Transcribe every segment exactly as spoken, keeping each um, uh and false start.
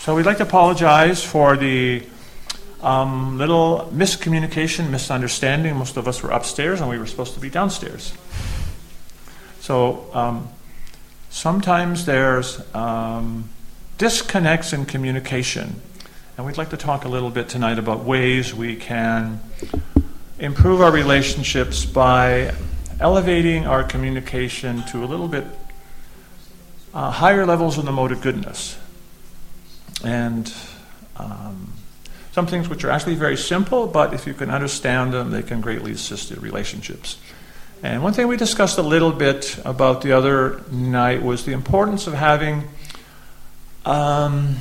So we'd like to apologize for the um, little miscommunication, misunderstanding. Most of us were upstairs and we were supposed to be downstairs. So um, sometimes there's um, disconnects in communication. And we'd like to talk a little bit tonight about ways we can improve our relationships by elevating our communication to a little bit uh, higher levels in the mode of goodness. And um, some things which are actually very simple, but if you can understand them, they can greatly assist in relationships. And one thing we discussed a little bit about the other night was the importance of having um,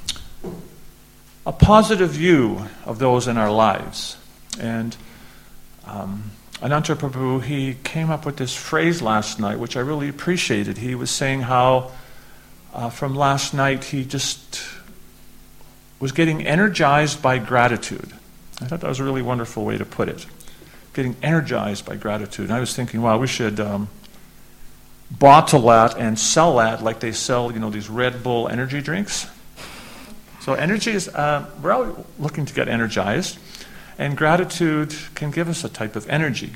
a positive view of those in our lives. And um, Ananta Prabhu, he came up with this phrase last night, which I really appreciated. He was saying how uh, from last night he just was getting energized by gratitude. I thought that was a really wonderful way to put it. Getting energized by gratitude. And I was thinking, wow, we should um, bottle that and sell that like they sell, you know, these Red Bull energy drinks. So energy is, uh, we're all looking to get energized, and gratitude can give us a type of energy.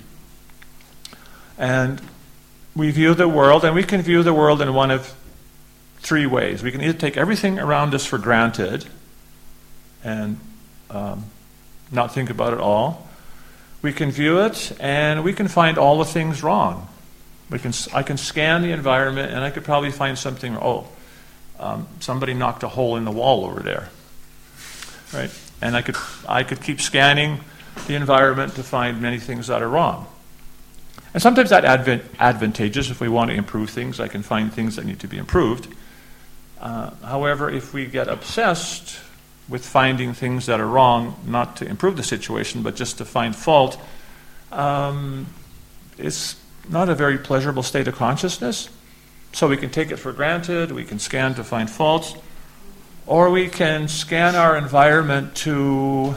And we view the world, and we can view the world in one of three ways. We can either take everything around us for granted and um, not think about it all. We can view it, and we can find all the things wrong. We can, I can scan the environment, and I could probably find something, oh, um, somebody knocked a hole in the wall over there, right? And I could, I could keep scanning the environment to find many things that are wrong. And sometimes that's advent, advantageous. If we want to improve things, I can find things that need to be improved. Uh, however, if we get obsessed with finding things that are wrong, not to improve the situation, but just to find fault, um, it's not a very pleasurable state of consciousness. So we can take it for granted, we can scan to find faults, or we can scan our environment to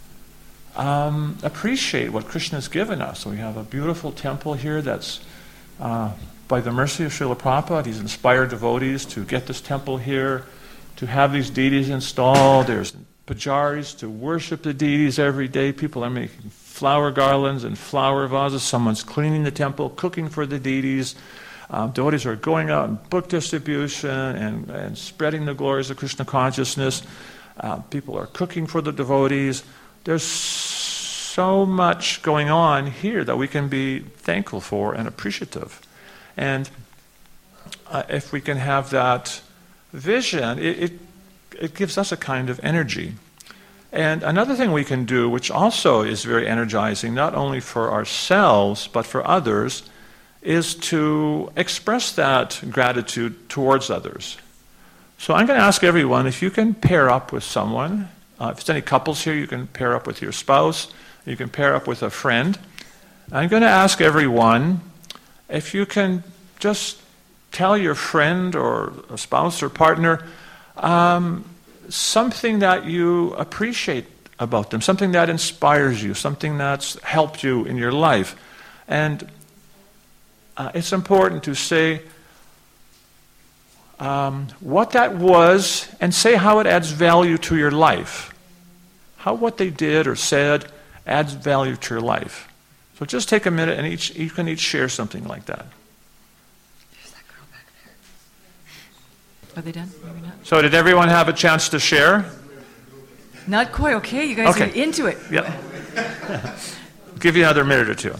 um, appreciate what Krishna has given us. So we have a beautiful temple here that's uh, by the mercy of Srila Prabhupada. He's inspired devotees to get this temple here, to have these deities installed. There's pujaris to worship the deities every day. People are making flower garlands and flower vases. Someone's cleaning the temple, cooking for the deities. Um, devotees are going out in book distribution and, and spreading the glories of Krishna consciousness. Uh, people are cooking for the devotees. There's so much going on here that we can be thankful for and appreciative. And uh, if we can have that vision, it, it, it gives us a kind of energy. And another thing we can do, which also is very energizing, not only for ourselves, but for others, is to express that gratitude towards others. So I'm going to ask everyone, if you can pair up with someone, uh, if there's any couples here, you can pair up with your spouse, you can pair up with a friend. I'm going to ask everyone, if you can just tell your friend or a spouse or partner um, something that you appreciate about them, something that inspires you, something that's helped you in your life. And uh, it's important to say um, what that was and say how it adds value to your life. How what they did or said adds value to your life. So just take a minute and each you can each share something like that. Are they done? Maybe not. So did everyone have a chance to share? Not quite. Okay, you guys okay. are into it. Yep. Give you another minute or two.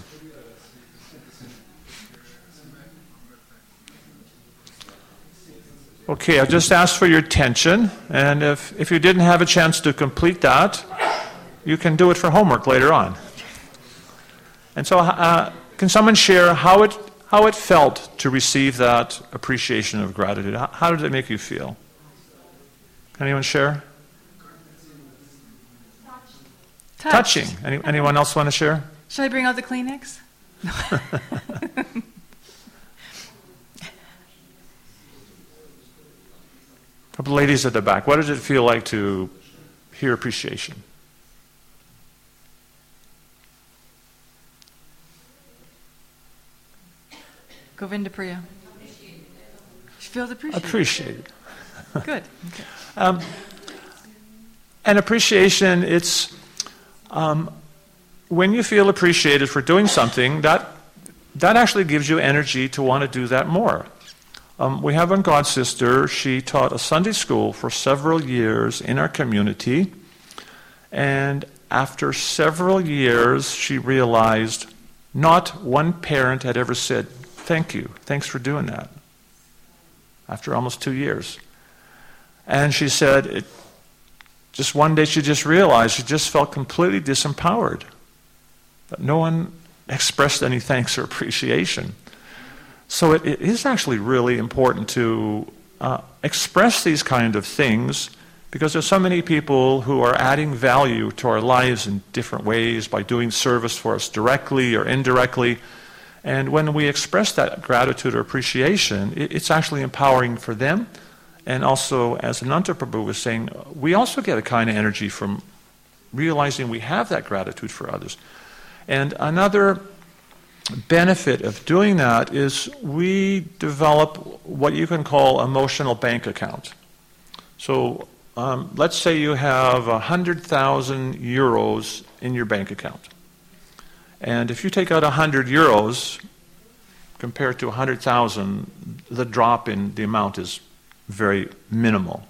Okay, I'll just ask for your attention, and if, if you didn't have a chance to complete that, you can do it for homework later on. And so uh, can someone share how it how it felt to receive that appreciation of gratitude? How, how did it make you feel? Can anyone share? Touch. Touching. Any, anyone else want to share? Shall I bring out the Kleenex? A couple ladies at the back. What did it feel like to hear appreciation? Govinda Priya. She feels appreciated. Appreciated. Good. Okay. Um, and appreciation, it's um, when you feel appreciated for doing something, that that actually gives you energy to want to do that more. Um, we have one god sister. She taught a Sunday school for several years in our community, and after several years, she realized not one parent had ever said, "Thank you, thanks for doing that," after almost two years. And she said, it, just one day she just realized she just felt completely disempowered, that no one expressed any thanks or appreciation. So it, it is actually really important to uh, express these kind of things, because there's so many people who are adding value to our lives in different ways by doing service for us directly or indirectly. And when we express that gratitude or appreciation, it, it's actually empowering for them. And also, as Ananta Prabhu was saying, we also get a kind of energy from realizing we have that gratitude for others. And another benefit of doing that is we develop what you can call emotional bank account. So um, let's say you have one hundred thousand euros in your bank account. And if you take out one hundred euros compared to one hundred thousand, the drop in the amount is very minimal.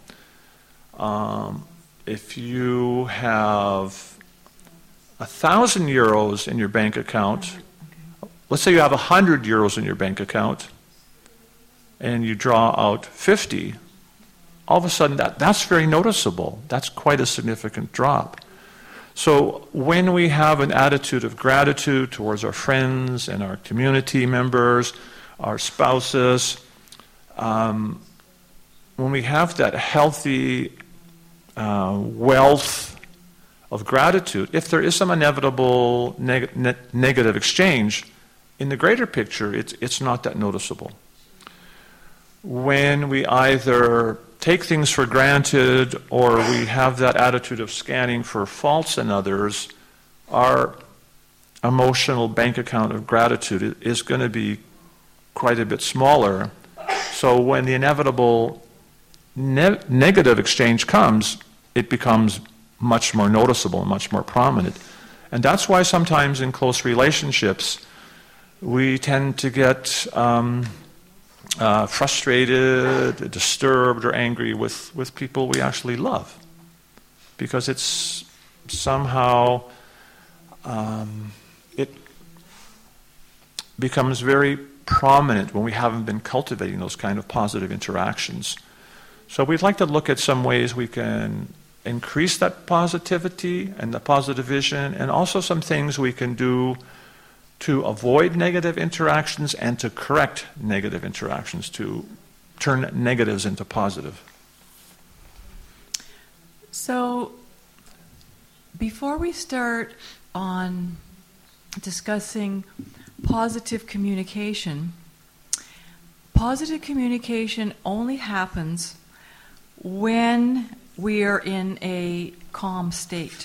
Um, if you have a thousand euros in your bank account, let's say you have a hundred euros in your bank account, and you draw out fifty, all of a sudden that, that's very noticeable. That's quite a significant drop. So when we have an attitude of gratitude towards our friends and our community members, our spouses, um, when we have that healthy uh, wealth of gratitude, if there is some inevitable neg- ne- negative exchange, in the greater picture, it's, it's not that noticeable. When we either take things for granted or we have that attitude of scanning for faults in others, our emotional bank account of gratitude is going to be quite a bit smaller. So when the inevitable ne- negative exchange comes, it becomes much more noticeable and much more prominent. And that's why sometimes in close relationships, we tend to get um, uh, frustrated, disturbed, or angry with, with people we actually love. Because it's somehow, um, it becomes very prominent when we haven't been cultivating those kind of positive interactions. So we'd like to look at some ways we can increase that positivity and the positive vision, and also some things we can do to avoid negative interactions and to correct negative interactions, to turn negatives into positive. So, before we start on discussing positive communication, positive communication only happens when we are in a calm state.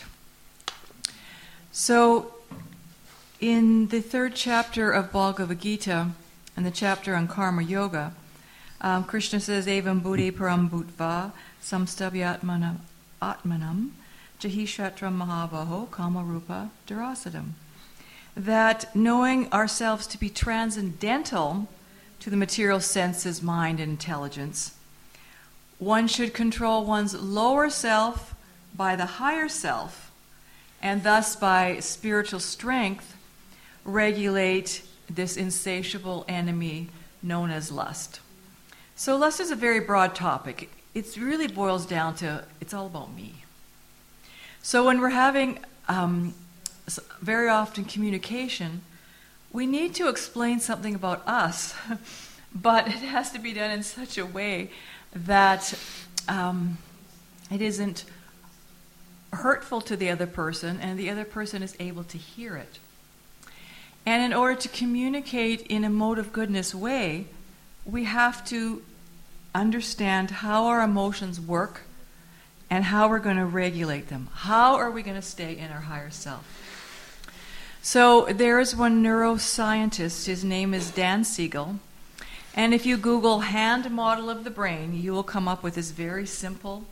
So, in the third chapter of Bhagavad Gita, in the chapter on Karma Yoga, um, Krishna says, Evam buddhi param bhutva samstavyatmanam atmanam jahishatram mahavaho kama rupa darasadam. That knowing ourselves to be transcendental to the material senses, mind, and intelligence, one should control one's lower self by the higher self, and thus by spiritual strength regulate this insatiable enemy known as lust. So lust is a very broad topic. It really boils down to, it's all about me. So when we're having um, very often communication, we need to explain something about us, but it has to be done in such a way that um, it isn't hurtful to the other person and the other person is able to hear it. And in order to communicate in a mode of goodness way, we have to understand how our emotions work and how we're going to regulate them. How are we going to stay in our higher self? So there is one neuroscientist, his name is Dan Siegel, and if you Google hand model of the brain, you will come up with this very simple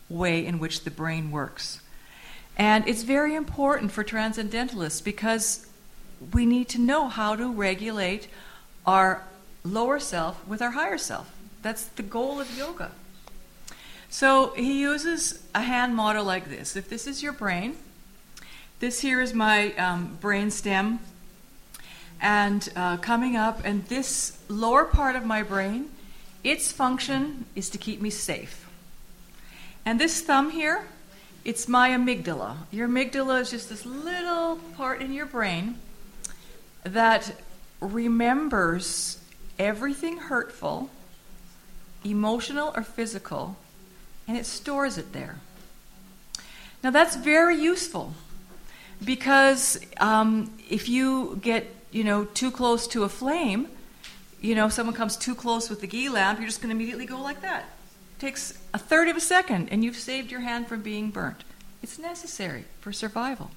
way in which the brain works. And it's very important for transcendentalists because we need to know how to regulate our lower self with our higher self. That's the goal of yoga. So he uses a hand model like this. If this is your brain, this here is my um, brain stem, and uh, coming up, and this lower part of my brain, its function is to keep me safe. And this thumb here, it's my amygdala. Your amygdala is just this little part in your brain that remembers everything hurtful, emotional or physical, and it stores it there. Now that's very useful because um, if you get, you know, too close to a flame, you know, if someone comes too close with the ghee lamp, you're just going to immediately go like that. It takes a third of a second and you've saved your hand from being burnt. It's necessary for survival.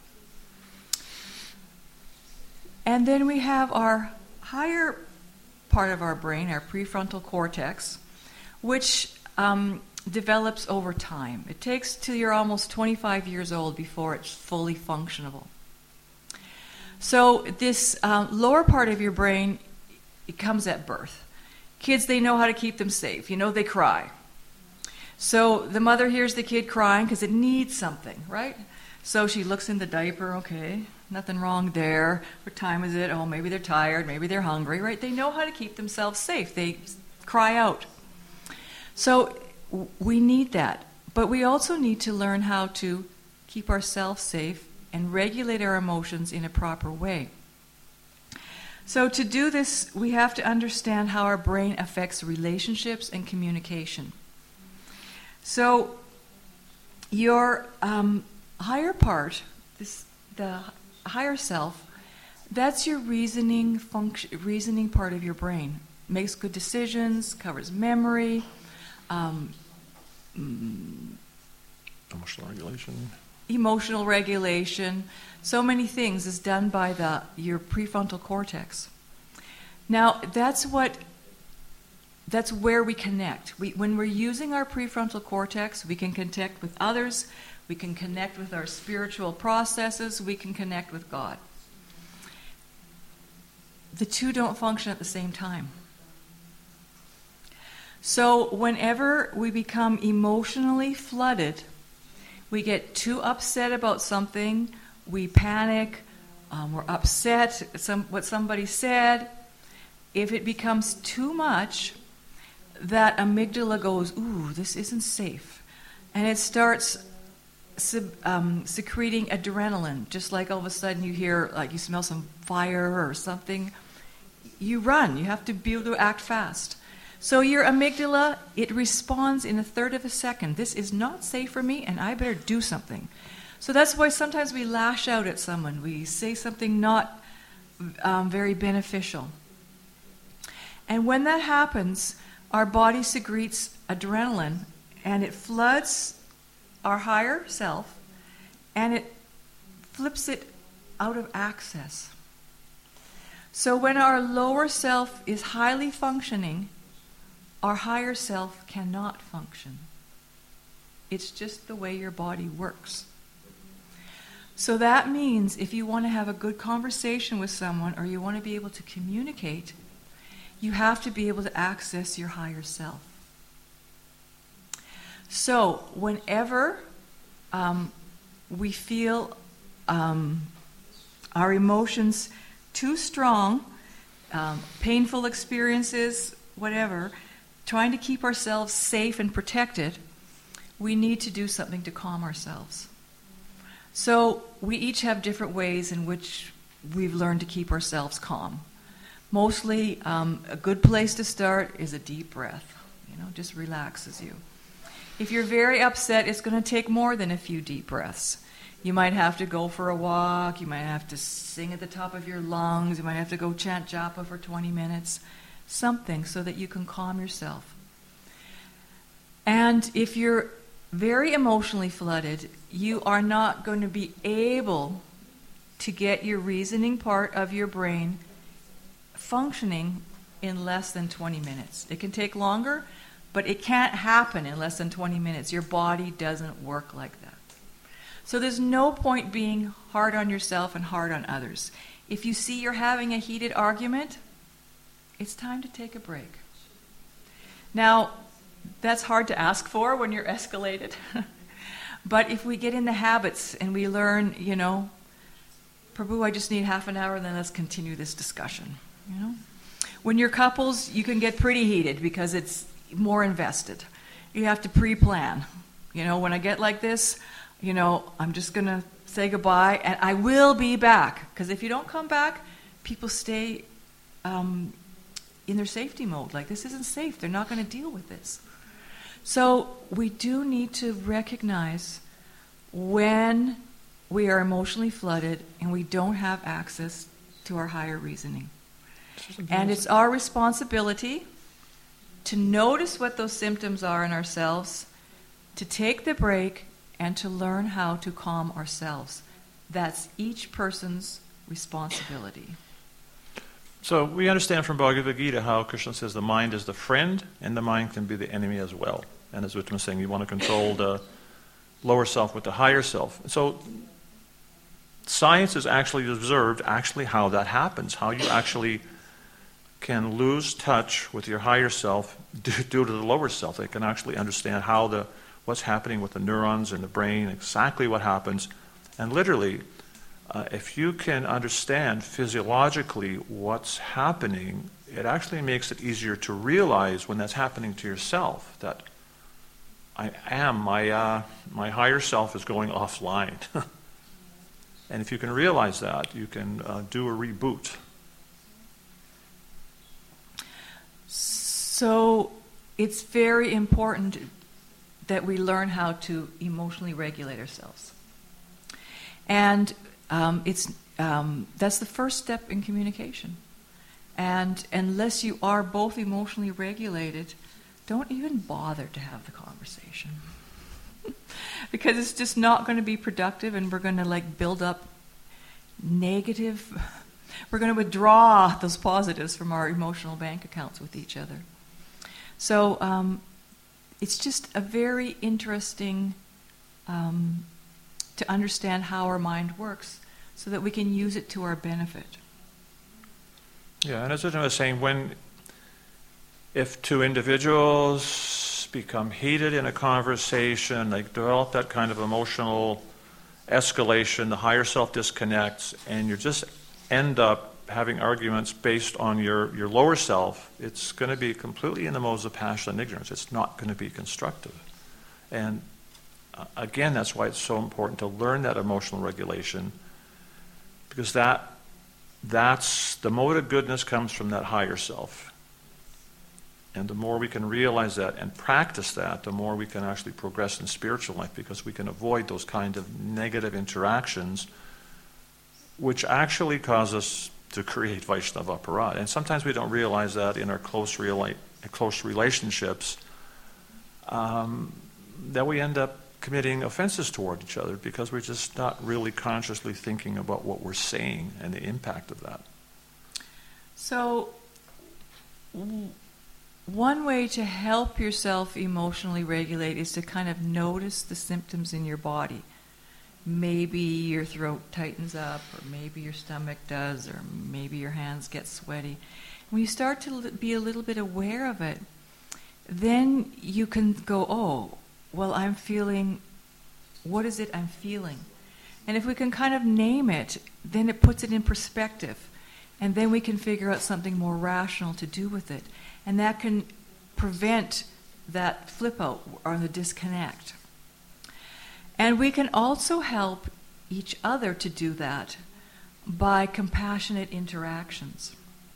And then we have our higher part of our brain, our prefrontal cortex, which um, develops over time. It takes till you're almost twenty-five years old before it's fully functionable. So this uh, lower part of your brain, it comes at birth. Kids, they know how to keep them safe. You know, they cry. So the mother hears the kid crying because it needs something, right? So she looks in the diaper, okay, nothing wrong there. What time is it? Oh, maybe they're tired, maybe they're hungry, right? They know how to keep themselves safe. They cry out. So we need that. But we also need to learn how to keep ourselves safe and regulate our emotions in a proper way. So to do this, we have to understand how our brain affects relationships and communication. So your um, higher part, this, the higher self, that's your reasoning function, reasoning part of your brain. Makes good decisions, covers memory, um, mm, Emotional regulation. emotional regulation. So many things is done by the your prefrontal cortex. Now that's what that's where we connect. We, when we're using our prefrontal cortex, we can connect with others, we can connect with our spiritual processes, we can connect with God. The two don't function at the same time. So whenever we become emotionally flooded, we get too upset about something, we panic, um, we're upset at some, what somebody said. If it becomes too much, that amygdala goes, ooh, this isn't safe. And it starts sub, um, secreting adrenaline, just like all of a sudden you hear, like you smell some fire or something. You run, you have to be able to act fast. So your amygdala, it responds in a third of a second. This is not safe for me, and I better do something. So that's why sometimes we lash out at someone. We say something not um, very beneficial. And when that happens, our body secretes adrenaline, and it floods our higher self, and it flips it out of access. So when our lower self is highly functioning, our higher self cannot function. It's just the way your body works. So that means if you want to have a good conversation with someone or you want to be able to communicate, you have to be able to access your higher self. So whenever um, we feel um, our emotions too strong, um, painful experiences, whatever, trying to keep ourselves safe and protected, we need to do something to calm ourselves. So we each have different ways in which we've learned to keep ourselves calm. Mostly, um, a good place to start is a deep breath. You know, just relaxes you. If you're very upset, it's going to take more than a few deep breaths. You might have to go for a walk. You might have to sing at the top of your lungs. You might have to go chant japa for twenty minutes. Something so that you can calm yourself. And if you're very emotionally flooded, you are not going to be able to get your reasoning part of your brain functioning in less than twenty minutes. It can take longer, But it can't happen in less than twenty minutes. Your body doesn't work like that. So there's no point being hard on yourself and hard on others. If you see you're having a heated argument, it's time to take a break. Now, that's hard to ask for when you're escalated. But if we get in the habits and we learn, you know, Prabhu, I just need half an hour, then let's continue this discussion. You know, when you're couples, you can get pretty heated because it's more invested. You have to pre-plan. You know, when I get like this, you know, I'm just going to say goodbye, and I will be back. Because if you don't come back, people stay um, in their safety mode. Like, this isn't safe. They're not going to deal with this. So we do need to recognize when we are emotionally flooded and we don't have access to our higher reasoning. And it's our responsibility to notice what those symptoms are in ourselves, to take the break, and to learn how to calm ourselves. That's each person's responsibility. So we understand from Bhagavad Gita how Krishna says the mind is the friend and the mind can be the enemy as well. And as Uttam was saying, you want to control the lower self with the higher self. So science has actually observed actually how that happens, how you actually can lose touch with your higher self due, due to the lower self. They can actually understand how the what's happening with the neurons in the brain, exactly what happens. And literally, uh, if you can understand physiologically what's happening, it actually makes it easier to realize when that's happening to yourself, that I am, my, uh, my higher self is going offline. And if you can realize that, you can uh, do a reboot. So it's very important that we learn how to emotionally regulate ourselves. And um, it's um, that's the first step in communication. And unless you are both emotionally regulated, don't even bother to have the conversation. Because it's just not going to be productive, and we're going to like build up negative, we're going to withdraw those positives from our emotional bank accounts with each other. So um, it's just a very interesting um, to understand how our mind works so that we can use it to our benefit. Yeah, and as I was saying, when if two individuals become heated in a conversation, they develop that kind of emotional escalation, the higher self disconnects, and you just end up having arguments based on your, your lower self, it's going to be completely in the modes of passion and ignorance. It's not going to be constructive. And uh, again, that's why it's so important to learn that emotional regulation, because that that's the mode of goodness comes from that higher self. And the more we can realize that and practice that, the more we can actually progress in spiritual life, because we can avoid those kind of negative interactions which actually cause us to create Vaishnava aparadha. And sometimes we don't realize that in our close, rela- close relationships, um, that we end up committing offenses toward each other because we're just not really consciously thinking about what we're saying and the impact of that. So, w- one way to help yourself emotionally regulate is to kind of notice the symptoms in your body. Maybe your throat tightens up, or maybe your stomach does, or maybe your hands get sweaty. When you start to be a little bit aware of it, then you can go, oh, well, I'm feeling, what is it I'm feeling? And if we can kind of name it, then it puts it in perspective. And then we can figure out something more rational to do with it. And that can prevent that flip out or the disconnect. And we can also help each other to do that by compassionate interactions.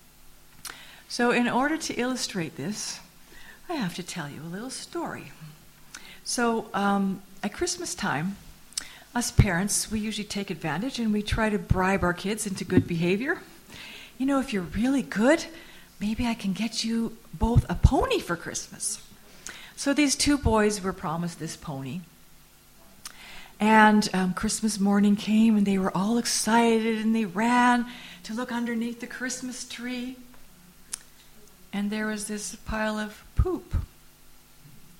So in order to illustrate this, I have to tell you a little story. So um, at Christmas time, us parents, we usually take advantage and we try to bribe our kids into good behavior. You know, if you're really good, maybe I can get you both a pony for Christmas. So these two boys were promised this pony. And um, Christmas morning came and they were all excited and they ran to look underneath the Christmas tree. And there was this pile of poop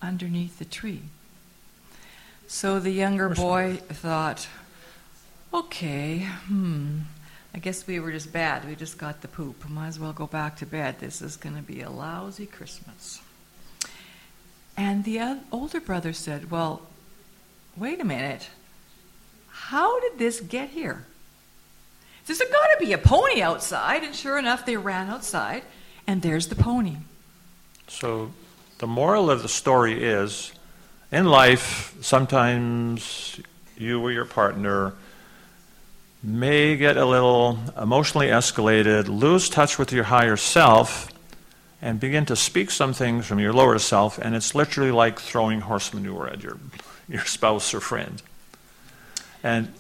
underneath the tree. So the younger boy thought, okay, hmm, I guess we were just bad. We just got the poop. Might as well go back to bed. This is going to be a lousy Christmas. And the uh, older brother said, well, wait a minute. How did this get here? There's got to be a pony outside. And sure enough, they ran outside, and there's the pony. So the moral of the story is, in life, sometimes you or your partner may get a little emotionally escalated, lose touch with your higher self, and begin to speak some things from your lower self, and it's literally like throwing horse manure at your, your spouse or friend. And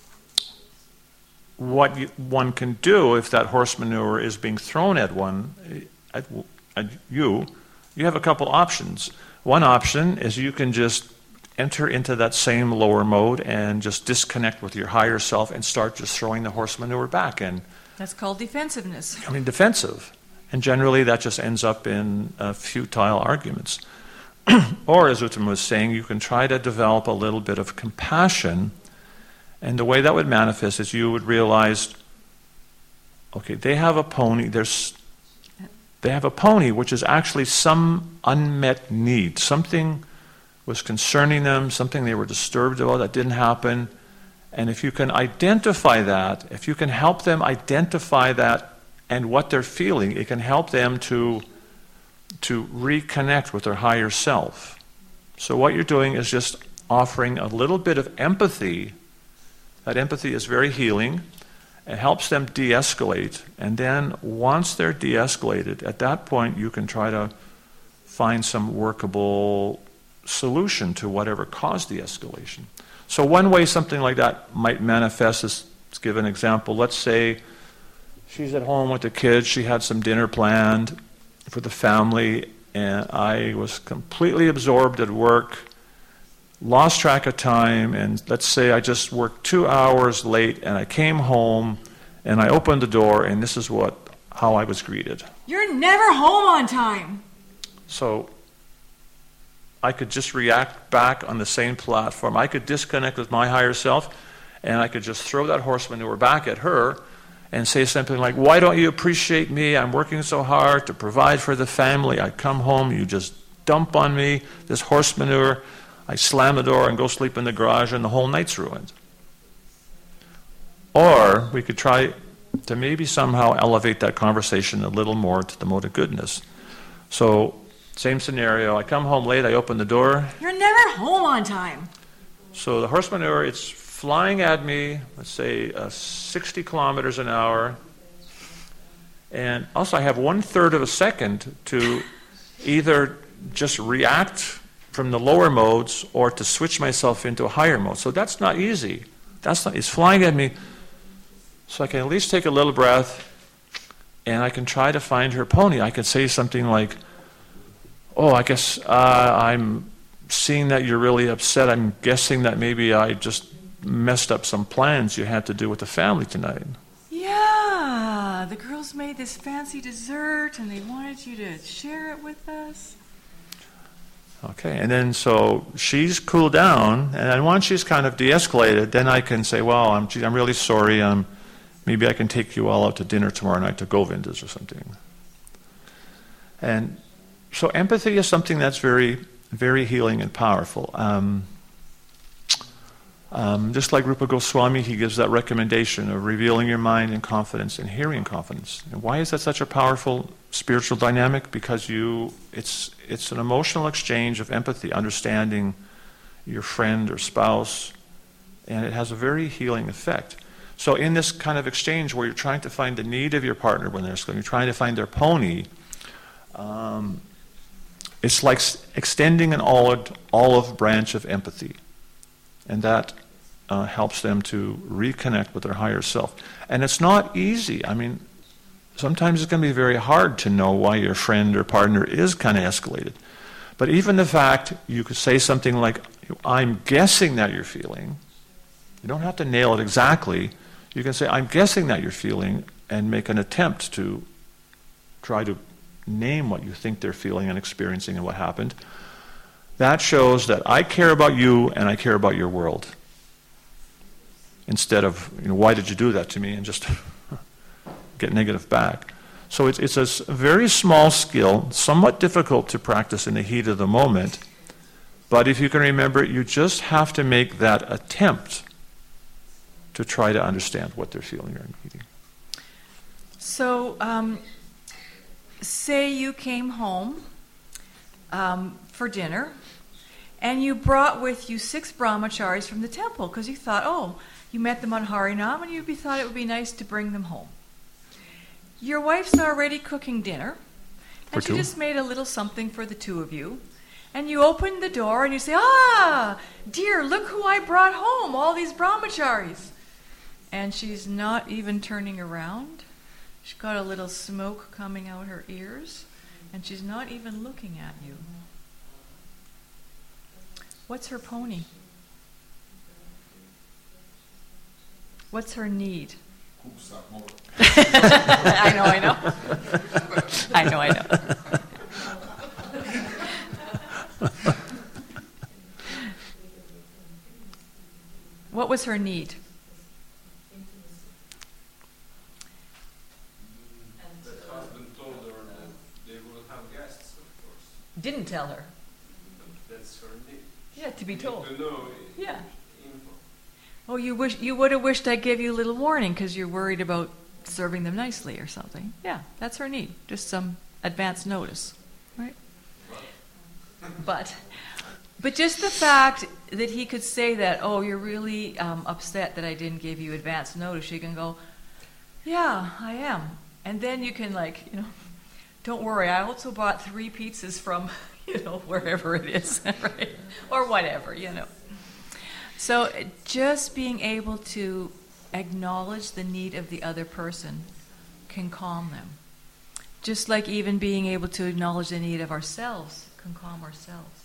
what you, one can do if that horse manure is being thrown at one, at, at you, you have a couple options. One option is you can just enter into that same lower mode and just disconnect with your higher self and start just throwing the horse manure back in. That's called defensiveness. I mean, defensive. And generally that just ends up in uh, futile arguments. Or, as Uttam was saying, you can try to develop a little bit of compassion, and the way that would manifest is you would realize, okay, they have a pony, there's, they have a pony which is actually some unmet need. Something was concerning them, something they were disturbed about that didn't happen. And if you can identify that, if you can help them identify that and what they're feeling, it can help them to, to reconnect with their higher self. So what you're doing is just offering a little bit of empathy. That empathy is very healing. It helps them de-escalate. And then once they're de-escalated, at that point you can try to find some workable solution to whatever caused the escalation. So one way something like that might manifest is, let's give an example. Let's say she's at home with the kids. She had some dinner planned for the family, and I was completely absorbed at work, lost track of time, and let's say I just worked two hours late, and I came home, and I opened the door, and this is what how I was greeted. You're never home on time. So I could just react back on the same platform. I could disconnect with my higher self, and I could just throw that horse manure back at her and say something like, why don't you appreciate me? I'm working so hard to provide for the family. I come home, you just dump on me this horse manure. I slam the door and go sleep in the garage, and the whole night's ruined. Or we could try to maybe somehow elevate that conversation a little more to the mode of goodness. So, same scenario. I come home late, I open the door. You're never home on time. So the horse manure, it's flying at me, let's say uh, sixty kilometers an hour. And also I have one third of a second to either just react from the lower modes or to switch myself into a higher mode. So that's not easy. That's not, it's flying at me. So I can at least take a little breath, and I can try to find her pony. I can say something like, oh, I guess uh, I'm seeing that you're really upset. I'm guessing that maybe I just messed up some plans you had to do with the family tonight. Yeah, the girls made this fancy dessert, and they wanted you to share it with us. Okay, and then so she's cooled down, and then once she's kind of de-escalated, then I can say, well, I'm, gee, I'm really sorry. Um, maybe I can take you all out to dinner tomorrow night to Govinda's or something. And so empathy is something that's very, very healing and powerful. Um, um, just like Rupa Goswami, he gives that recommendation of revealing your mind in confidence and hearing in confidence. And why is that such a powerful spiritual dynamic? Because you, it's it's an emotional exchange of empathy, understanding your friend or spouse, and it has a very healing effect. So in this kind of exchange where you're trying to find the need of your partner when they're you're trying to find their pony, um, it's like extending an olive, olive branch of empathy. And that uh, helps them to reconnect with their higher self. And it's not easy. I mean, sometimes it's going to be very hard to know why your friend or partner is kind of escalated. But even the fact you could say something like, I'm guessing that you're feeling, you don't have to nail it exactly. You can say, I'm guessing that you're feeling, and make an attempt to try to name what you think they're feeling and experiencing and what happened. that shows that I care about you and I care about your world. Instead of, you know, why did you do that to me, and just get negative back. So it's, it's a s- very small skill, somewhat difficult to practice in the heat of the moment, but if you can remember, you just have to make that attempt to try to understand what they're feeling or needing. So, um, say you came home um, for dinner, and you brought with you six brahmacharis from the temple, because you thought, oh, you met them on Harinam, and you be- thought it would be nice to bring them home. Your wife's already cooking dinner, and For she two? just made a little something for the two of you. And you open the door and you say, ah, dear, look who I brought home, all these brahmacharis. And she's not even turning around. She's got a little smoke coming out her ears, and she's not even looking at you. What's her pony? What's her need? I know, I know. I know, I know. What was her need? The husband told her that they will have guests, of course. Didn't tell her. That's her need. Yeah, to be Need told. To know Yeah. info. Oh, you wish you would have wished I gave you a little warning because you're worried about serving them nicely or something. Yeah, that's her need. Just some advance notice, right? But, but just the fact that he could say that, oh, you're really um, upset that I didn't give you advance notice. You can go, yeah, I am, and then you can like, you know, don't worry. I also bought three pizzas from, you know, wherever it is, right, or whatever, you know. So just being able to acknowledge the need of the other person can calm them. Just like even being able to acknowledge the need of ourselves can calm ourselves.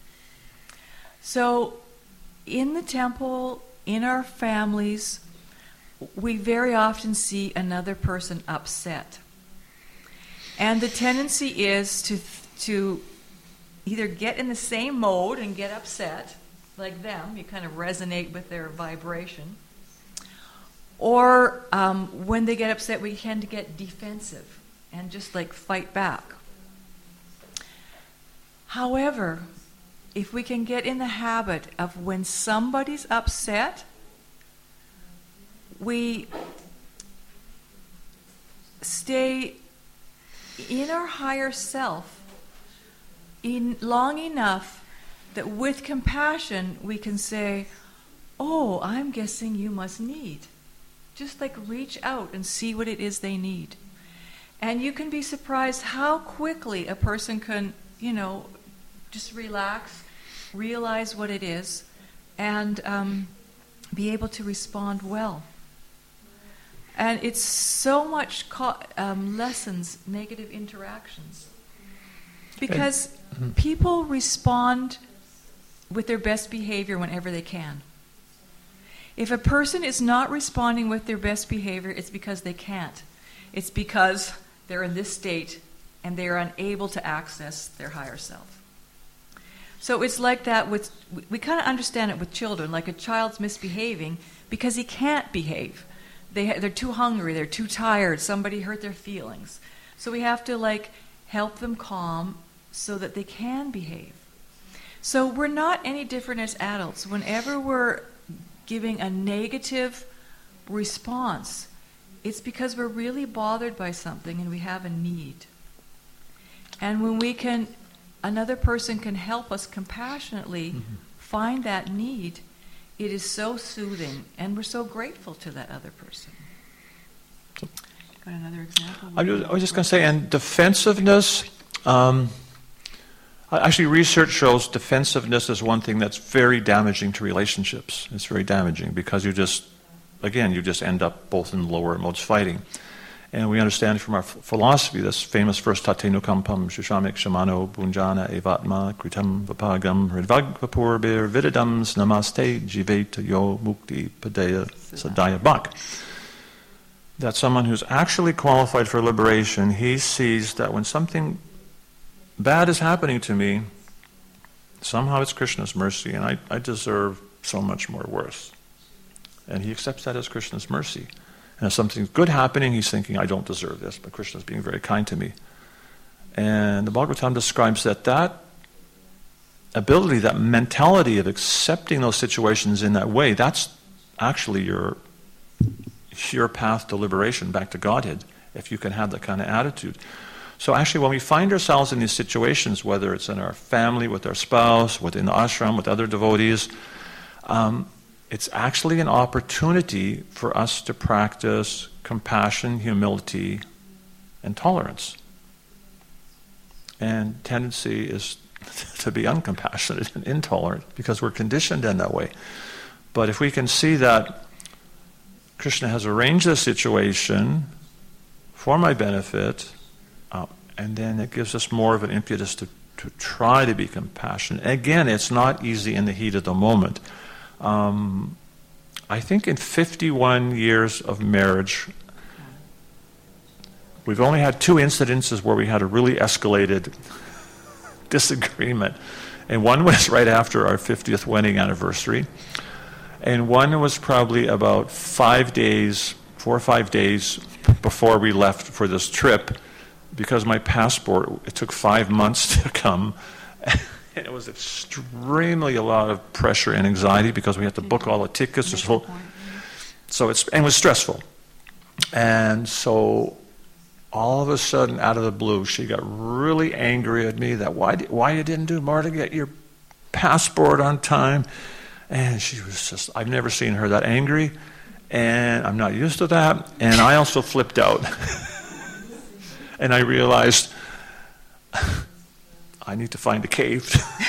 So in the temple, in our families, we very often see another person upset. And the tendency is to to either get in the same mode and get upset like them, you kind of resonate with their vibration, or um, when they get upset, we tend to get defensive and just like fight back. However, if we can get in the habit of when somebody's upset, we stay in our higher self in long enough that with compassion we can say, oh, I'm guessing you must need. Just like reach out and see what it is they need. And you can be surprised how quickly a person can, you know, just relax, realize what it is, and um, be able to respond well. And it's so much co- um, lessens negative interactions. Because mm-hmm. people respond with their best behavior whenever they can. If a person is not responding with their best behavior, it's because they can't. It's because they're in this state and they are unable to access their higher self. So it's like that with, we kind of understand it with children, like a child's misbehaving because he can't behave. They, they're too hungry, they're too tired, somebody hurt their feelings. So we have to like help them calm so that they can behave. So we're not any different as adults. Whenever we're giving a negative response, it's because we're really bothered by something and we have a need. And when we can, another person can help us compassionately mm-hmm. find that need, it is so soothing, and we're so grateful to that other person. Got another example? I was, I was just going to say, and defensiveness, um, actually research shows defensiveness is one thing that's very damaging to relationships. It's very damaging because you just, again, you just end up both in lower modes fighting. And we understand from our f- philosophy, this famous verse, Tate nukampam shushamik shamano bunjana evatma kritam vapagam hridvag vapurbir vididams namaste jiveta yo mukti padeya sadaya bak. That someone who's actually qualified for liberation, he sees that when something bad is happening to me, somehow it's Krishna's mercy, and I, I deserve so much more worse. And he accepts that as Krishna's mercy. And if something's good happening, he's thinking, I don't deserve this, but Krishna's being very kind to me. And the Bhagavatam describes that that ability, that mentality of accepting those situations in that way, that's actually your, your path to liberation, back to Godhead, if you can have that kind of attitude. So actually, when we find ourselves in these situations, whether it's in our family, with our spouse, within the ashram, with other devotees, um, it's actually an opportunity for us to practice compassion, humility, and tolerance. And tendency is to be uncompassionate and intolerant because we're conditioned in that way. But if we can see that Krishna has arranged the situation for my benefit, uh, and then it gives us more of an impetus to, to try to be compassionate. Again, it's not easy in the heat of the moment. Um, I think in fifty-one years of marriage, we've only had two incidences where we had a really escalated disagreement. And one was right after our fiftieth wedding anniversary. And one was probably about five days, four or five days before we left for this trip, because my passport, it took five months to come. And it was extremely a lot of pressure and anxiety because we had to book all the tickets. This whole, so it's, and it was stressful. And so all of a sudden, out of the blue, she got really angry at me that why, why you didn't do more to get your passport on time. And she was just, I've never seen her that angry. And I'm not used to that. And I also flipped out. And I realized I need to find a cave.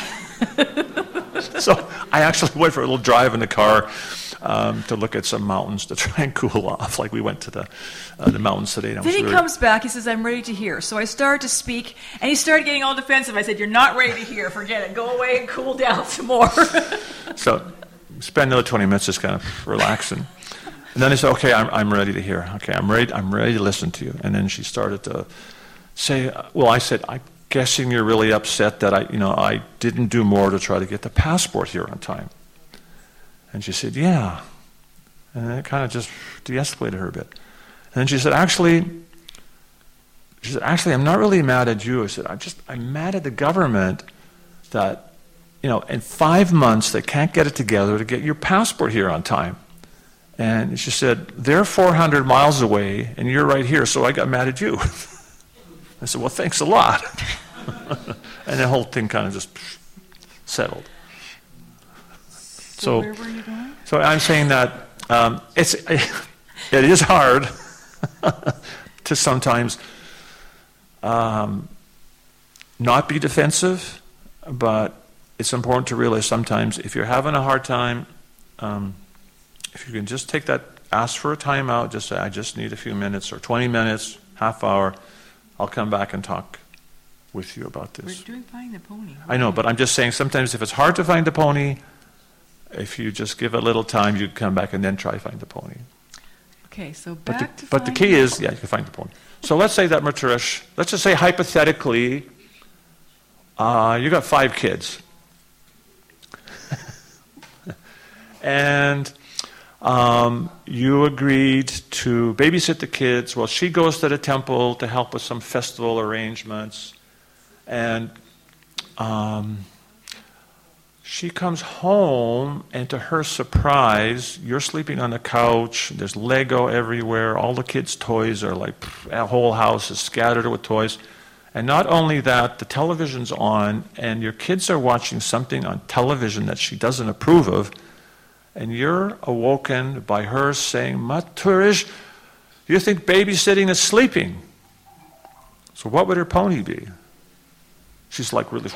So I actually went for a little drive in the car um, to look at some mountains to try and cool off. Like we went to the uh, the mountains today. And I Then was he really comes back, he says, I'm ready to hear. So I started to speak, and he started getting all defensive. I said, you're not ready to hear. Forget it. Go away and cool down some more. So spend another twenty minutes just kind of relaxing. And then he said, okay, I'm, I'm ready to hear. Okay, I'm ready, I'm ready to listen to you. And then she started to say, well, I said, I'm guessing you're really upset that I, you know, I didn't do more to try to get the passport here on time. And she said, yeah. And it kind of just de-escalated her a bit. And then she said, actually, she said, actually, I'm not really mad at you. I said, I'm just, I'm mad at the government that, you know, in five months they can't get it together to get your passport here on time. And she said, they're four hundred miles away and you're right here, so I got mad at you. I said, well, thanks a lot. And the whole thing kind of just settled. So, So, where were you going? so I'm saying that um, it's it is hard to sometimes um, not be defensive, but it's important to realize sometimes if you're having a hard time, um, if you can just take that, ask for a timeout, just say, I just need a few minutes or twenty minutes, half hour, I'll come back and talk with you about this. We're doing Find the Pony. I know, but I'm just saying sometimes if it's hard to find the pony, if you just give it a little time, you come back and then try to find the pony. Okay, so But back the, to but the Find key the is, yeah, you can find the pony. So let's say that Matresh, let's just say hypothetically, uh, you got five kids. And um, you agreed to babysit the kids. Well, she goes to the temple to help with some festival arrangements. And um, she comes home, and to her surprise, you're sleeping on the couch. There's Lego everywhere. All the kids' toys are like, pff, a whole house is scattered with toys. And not only that, the television's on, and your kids are watching something on television that she doesn't approve of. And you're awoken by her saying, Maturish, you think babysitting is sleeping. So what would her pony be? She's like really...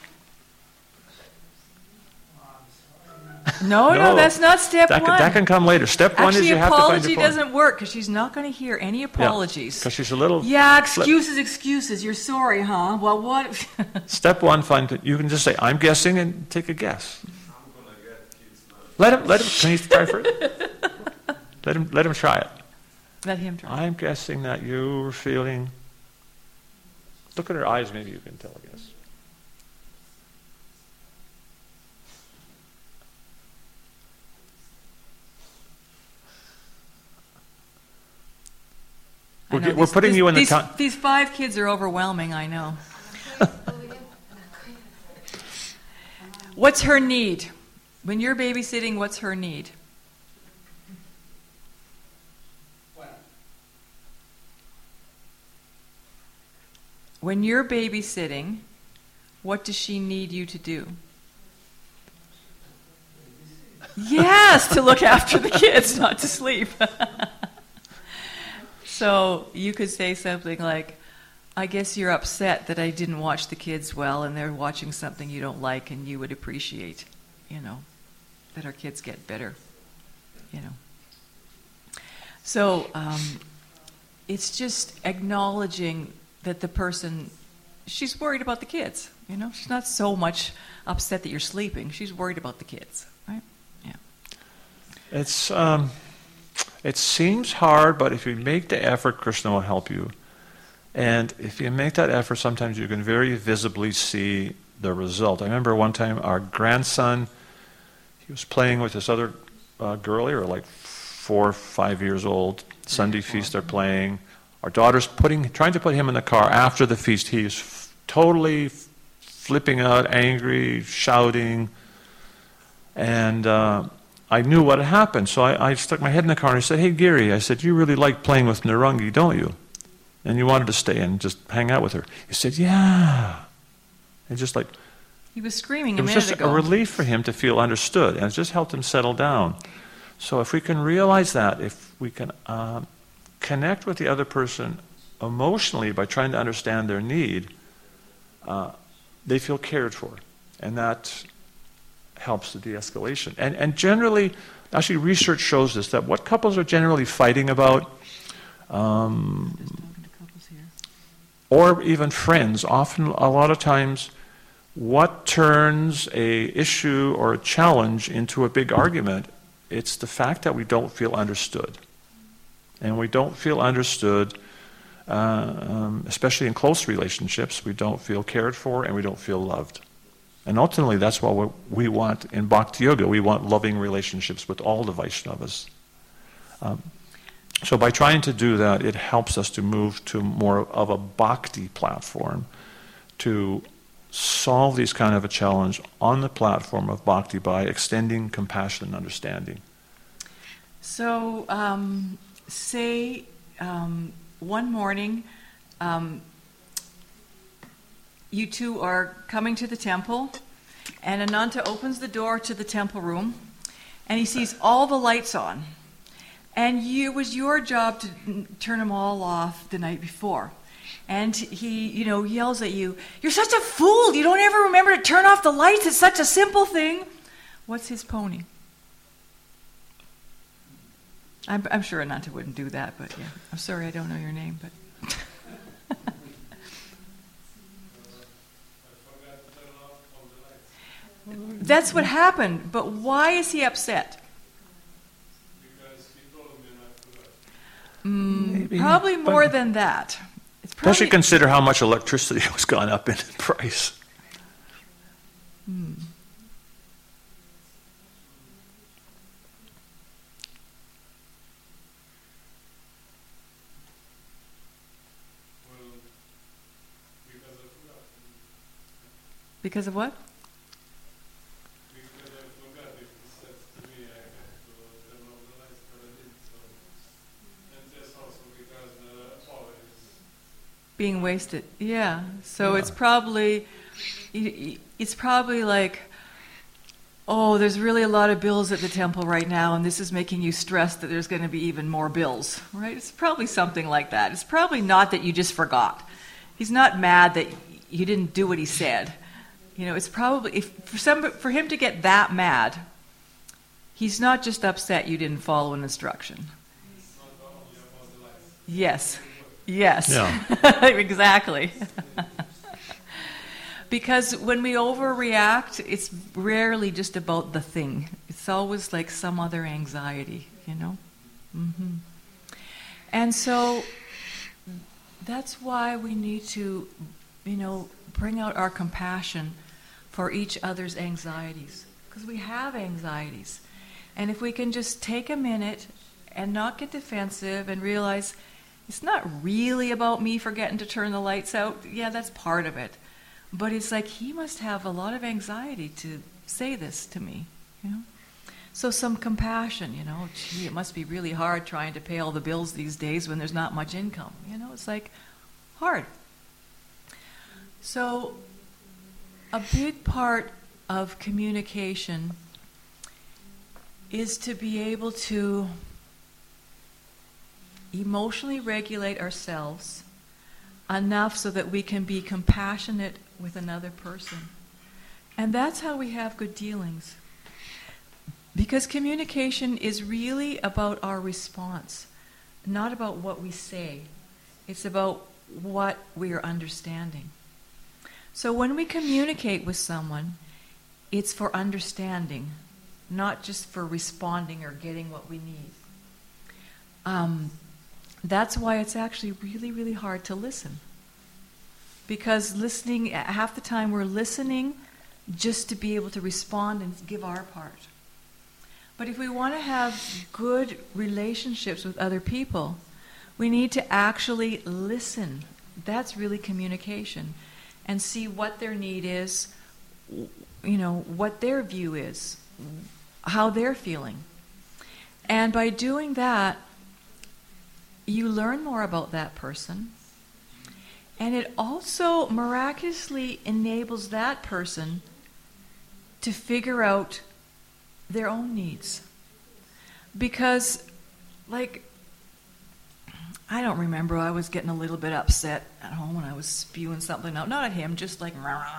No, no, No. that's not step That one. can, that can come later. Step one Actually, is you have to find apology your pony. doesn't work because she's not going to hear any apologies. Because she's a little... Yeah, flip. excuses, excuses. You're sorry, huh? Well, what? Step one, find... You can just say, I'm guessing, and take a guess. I'm gonna get kids now. Let him... Let him... Can you try for it? Let him, let him try it. Let him try. I'm guessing that you were feeling... Look at her eyes, maybe you can tell, I guess. I We're, know get- we're these- putting these- you in the these, con- these five kids are overwhelming, I know. What's her need? When you're babysitting, what's her need? When you're babysitting, what does she need you to do? Yes, to look after the kids, not to sleep. So you could say something like, I guess you're upset that I didn't watch the kids well and they're watching something you don't like and you would appreciate, you know, that our kids get better, you know. So um, it's just acknowledging that the person, she's worried about the kids, you know. She's not so much upset that you're sleeping. She's worried about the kids, right? Yeah. It's um, it seems hard, but if you make the effort, Krishna will help you. And if you make that effort, sometimes you can very visibly see the result. I remember one time our grandson, he was playing with this other uh, girl, they were like four or five years old. Sunday feast they're playing. Our daughter's putting, trying to put him in the car after the feast. He's f- totally f- flipping out, angry, shouting. And uh, I knew what had happened. So I, I stuck my head in the car and I said, hey, Giri, I said, you really like playing with Narangi, don't you? And you wanted to stay and just hang out with her. He said, yeah. And just like, He was screaming it a was minute just ago. a relief for him to feel understood. And it just helped him settle down. So if we can realize that, if we can um, connect with the other person emotionally by trying to understand their need, uh, they feel cared for. And that helps the de-escalation. And, and generally, actually research shows this, that what couples are generally fighting about, um, or even friends, often a lot of times, what turns a issue or a challenge into a big argument, it's the fact that we don't feel understood. And we don't feel understood, uh, um, especially in close relationships, we don't feel cared for and we don't feel loved. And ultimately, that's what we want in Bhakti Yoga. We want loving relationships with all the Vaishnavas. Um, so by trying to do that, it helps us to move to more of a Bhakti platform, to solve these kind of a challenge on the platform of Bhakti by extending compassion and understanding. So, um, say um, one morning, um, you two are coming to the temple, and Ananta opens the door to the temple room, and he sees all the lights on. And you, it was your job to n- turn them all off the night before. And he, you know, yells at you, "You're such a fool! You don't ever remember to turn off the lights. It's such a simple thing." What's his pony? I'm, I'm sure Ananta wouldn't do that, but yeah. I'm sorry, I don't know your name, but. That's what happened, but why is he upset? Mm, probably more than that. It's probably, Especially consider how much electricity has gone up in price. Hmm. Because of what? Because I forgot if he said to me I have to turn off the lights, but I didn't. So, and that's also because the power is Being wasted. Yeah. So Yeah. it's probably, it's probably like, oh, there's really a lot of bills at the temple right now, and this is making you stressed that there's going to be even more bills, right? It's probably something like that. It's probably not that you just forgot. He's not mad that you didn't do what he said. You know, it's probably, if for some, for him to get that mad, he's not just upset you didn't follow an instruction. Yes. Yes. Yeah. Exactly. Because when we overreact, it's rarely just about the thing. It's always like some other anxiety, you know? Mm-hmm. And so that's why we need to, you know, bring out our compassion for each other's anxieties. Because we have anxieties. And if we can just take a minute and not get defensive and realize, It's not really about me forgetting to turn the lights out. Yeah, that's part of it. But it's like he must have a lot of anxiety to say this to me, you know. So some compassion, you know. Gee, it must be really hard trying to pay all the bills these days when there's not much income. You know, it's like hard. So a big part of communication is to be able to emotionally regulate ourselves enough so that we can be compassionate with another person. And that's how we have good dealings. Because communication is really about our response, not about what we say. It's about what we are understanding. So when we communicate with someone, it's for understanding, not just for responding or getting what we need. Um, that's why it's actually really, really hard to listen. Because listening, half the time we're listening just to be able to respond and give our part. But if we want to have good relationships with other people, we need to actually listen. That's really communication. And see what their need is, you know, what their view is, how they're feeling. And by doing that, you learn more about that person. And it also miraculously enables that person to figure out their own needs. Because, like, I don't remember, I was getting a little bit upset at home when I was spewing something out. Not at him, just like,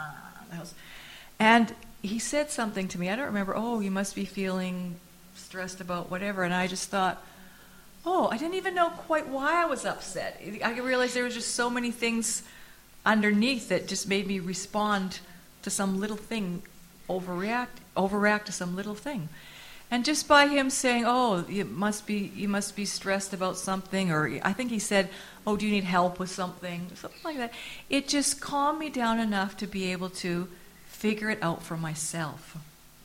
and he said something to me. I don't remember, oh, you must be feeling stressed about whatever. And I just thought, oh, I didn't even know quite why I was upset. I realized there was just so many things underneath that just made me respond to some little thing, overreact, overreact to some little thing. And just by him saying, oh, you must be you must be stressed about something, or I think he said, oh, do you need help with something? Something like that. It just calmed me down enough to be able to figure it out for myself.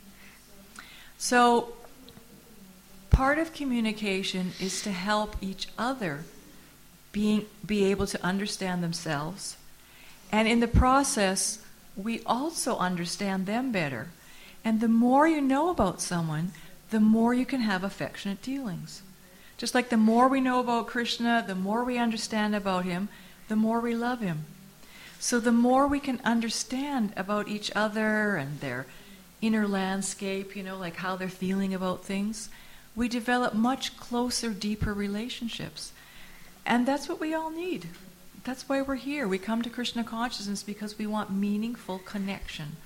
So part of communication is to help each other being, be able to understand themselves. And in the process, we also understand them better. And the more you know about someone, the more you can have affectionate dealings. Just like the more we know about Krishna, the more we understand about him, the more we love him. So the more we can understand about each other and their inner landscape, you know, like how they're feeling about things, we develop much closer, deeper relationships. And that's what we all need. That's why we're here. We come to Krishna consciousness because we want meaningful connection.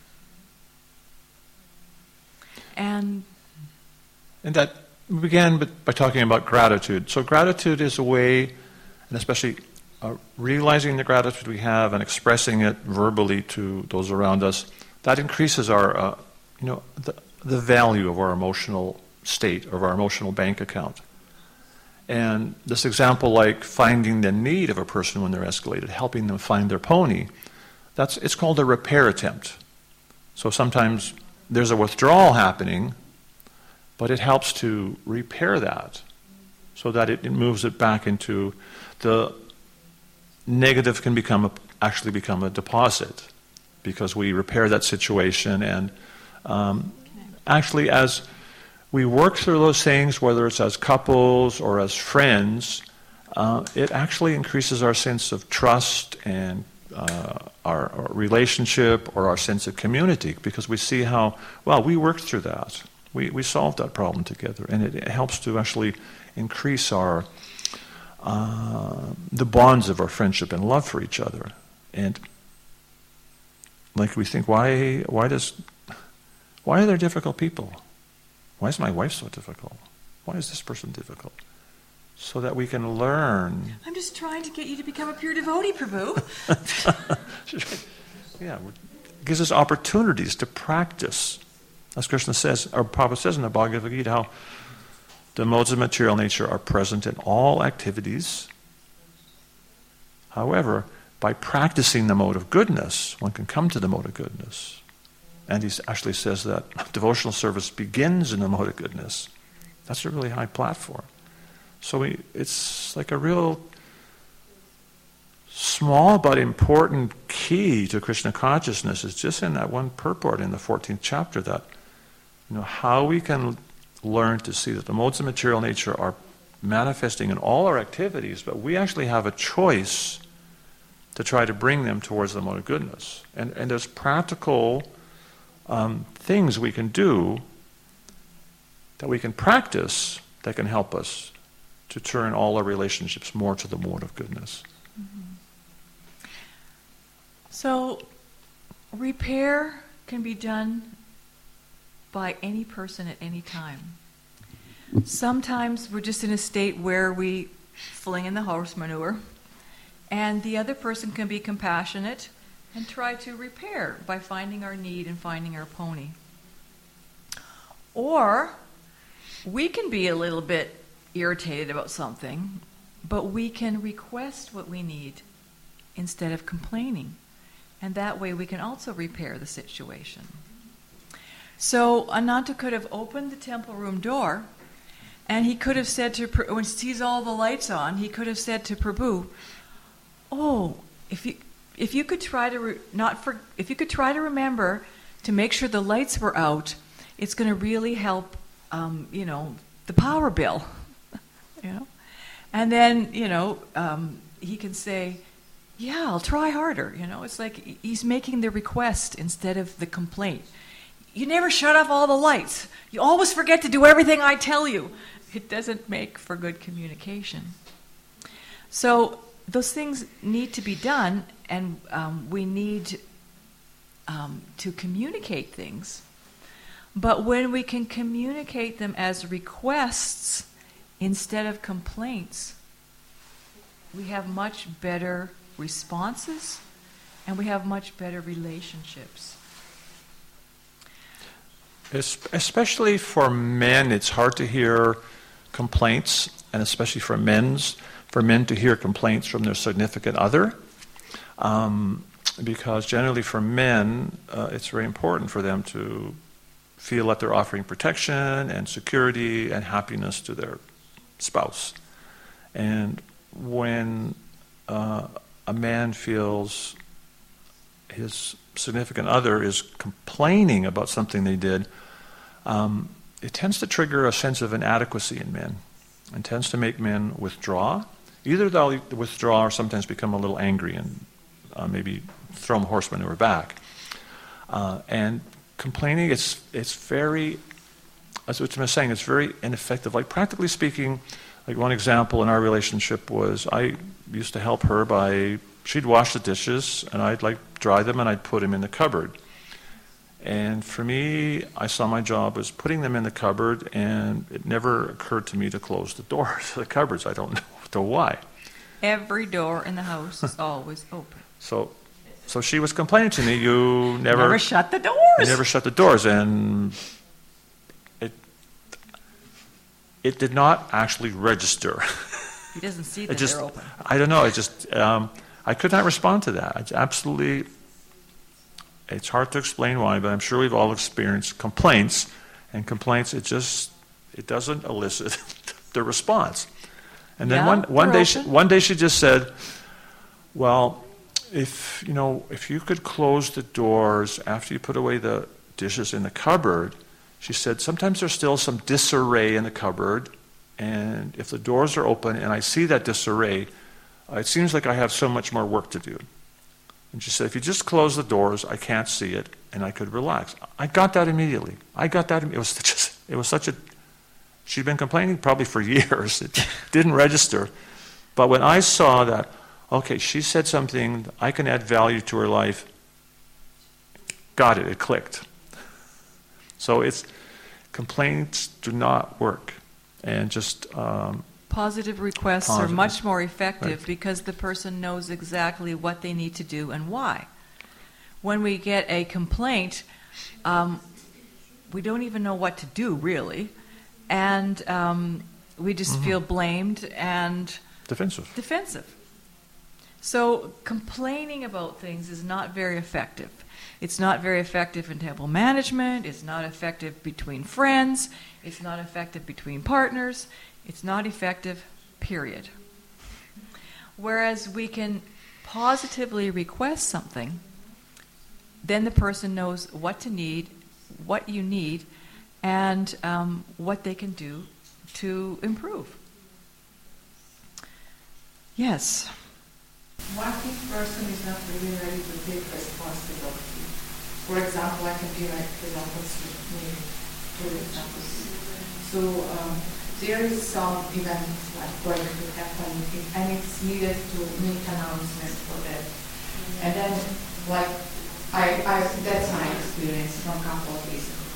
And And that we began by talking about gratitude. So gratitude is a way, and especially uh, realizing the gratitude we have and expressing it verbally to those around us, that increases our, uh, you know, the, the value of our emotional state, of our emotional bank account. And this example, like finding the need of a person when they're escalated, helping them find their pony, that's it's called a repair attempt. So sometimes there's a withdrawal happening, but it helps to repair that so that it, it moves it back into the negative can become a, actually become a deposit because we repair that situation. And um, actually as we work through those things, whether it's as couples or as friends, uh, it actually increases our sense of trust and uh, our, our relationship or our sense of community because we see how, well, we worked through that. We we solved that problem together, and it, it helps to actually increase our uh, the bonds of our friendship and love for each other. And like we think, why why does why are there difficult people? Why is my wife so difficult? Why is this person difficult? So that we can learn. I'm just trying to get you to become a pure devotee, Prabhu. Yeah, it gives us opportunities to practice. As Krishna says, or Prabhupada says in the Bhagavad Gita, how the modes of material nature are present in all activities. However, by practicing the mode of goodness, one can come to the mode of goodness. And he actually says that devotional service begins in the mode of goodness. That's a really high platform. So we, it's like a real small but important key to Krishna consciousness is just in that one purport in the fourteenth chapter, that, you know, how we can learn to see that the modes of material nature are manifesting in all our activities, but we actually have a choice to try to bring them towards the mode of goodness. And, and there's practical um, things we can do that we can practice that can help us to turn all our relationships more to the mode of goodness. Mm-hmm. So, repair can be done by any person at any time. Sometimes we're just in a state where we fling in the horse manure, and the other person can be compassionate and try to repair by finding our need and finding our pony. Or we can be a little bit irritated about something, but we can request what we need instead of complaining. And that way we can also repair the situation. So Ananta could have opened the temple room door, and he could have said to, when he sees all the lights on, he could have said to Prabhu, "Oh, if you if you could try to re- not for if you could try to remember to make sure the lights were out, it's going to really help, um, you know, the power bill." You know, and then you know um, he can say, "Yeah, I'll try harder." You know, it's like he's making the request instead of the complaint. You never shut off all the lights. You always forget to do everything I tell you. It doesn't make for good communication. So those things need to be done, and um, we need um, to communicate things. But when we can communicate them as requests instead of complaints, we have much better responses, and we have much better relationships. Especially for men, it's hard to hear complaints, and especially for men's, for men to hear complaints from their significant other, um, because generally for men, uh, it's very important for them to feel that they're offering protection and security and happiness to their spouse. And when uh, a man feels his significant other is complaining about something they did, um, it tends to trigger a sense of inadequacy in men, and tends to make men withdraw. Either they'll withdraw or sometimes become a little angry and uh, maybe throw them horse manure back. Uh, and complaining, it's it's very, as what I'm saying, it's very ineffective. Like practically speaking, like one example in our relationship was I used to help her by, she'd wash the dishes and I'd like dry them and I'd put them in the cupboard. And for me, I saw my job as putting them in the cupboard, and it never occurred to me to close the doors to the cupboards. I don't know why. Every door in the house is always open. So so she was complaining to me, you never... Never shut the doors. You never shut the doors, and it it did not actually register. He doesn't see that just, they're open. I don't know, it just, um, I could not respond to that. It's absolutely... It's hard to explain why, but I'm sure we've all experienced complaints, and complaints, it just, it doesn't elicit the response. And then Yeah, one, one they're day, she, open. one day she just said, well, if, you know, if you could close the doors after you put away the dishes in the cupboard, she said, sometimes there's still some disarray in the cupboard, and if the doors are open and I see that disarray, uh, it seems like I have so much more work to do. And she said, if you just close the doors, I can't see it, and I could relax. I got that immediately. I got that. It was just, it was such a, she'd been complaining probably for years. It didn't register. But when I saw that, okay, she said something, I can add value to her life, got it, it clicked. So it's, complaints do not work. And just... Um, Positive requests Positive. are much more effective Right. because the person knows exactly what they need to do and why. When we get a complaint, um, we don't even know what to do, really. And um, we just Mm-hmm. feel blamed and defensive. defensive. So complaining about things is not very effective. It's not very effective in temple management. It's not effective between friends. It's not effective between partners. It's not effective, period. Whereas we can positively request something, then the person knows what to need, what you need, and um, what they can do to improve. Yes. What if person is not really ready to take responsibility? For example, I can give like examples, maybe two examples. So um, there is some event like going to happen, and it's needed to make announcement for that. And then, like, I, I that's my experience from a couple of days ago.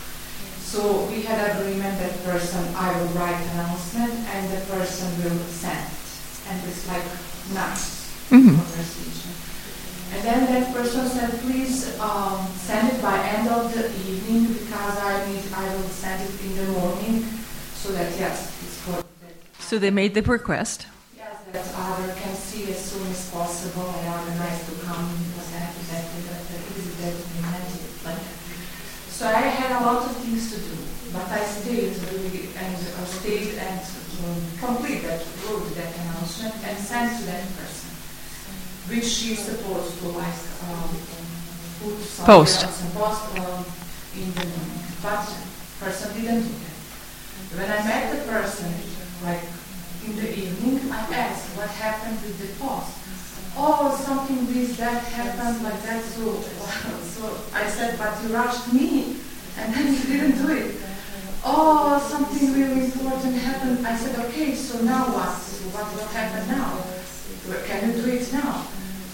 So we had agreement that person I will write announcement and the person will send, and it's like nice. Mm-hmm. Conversation. And then that person said, please um, send it by end of the evening because I need I will send it in the morning so that yes, it's good. So they made the request. Yes, that other can see as soon as possible and organize to come because I have to that that easy that imagine like that. So I had a lot of things to do, but I stayed really and uh, stayed and um, complete that wrote that announcement and sent to that person. Which she's supposed to like um, put somewhere Post. else and post um, in the morning. But person didn't do that. When I met the person, like in the evening, I asked what happened with the post. Oh, something this, that happened like that. So, so I said, but you rushed me, and then you didn't do it. Oh, something really important happened. I said, okay, so now what? So what will happen now? Can you do it now?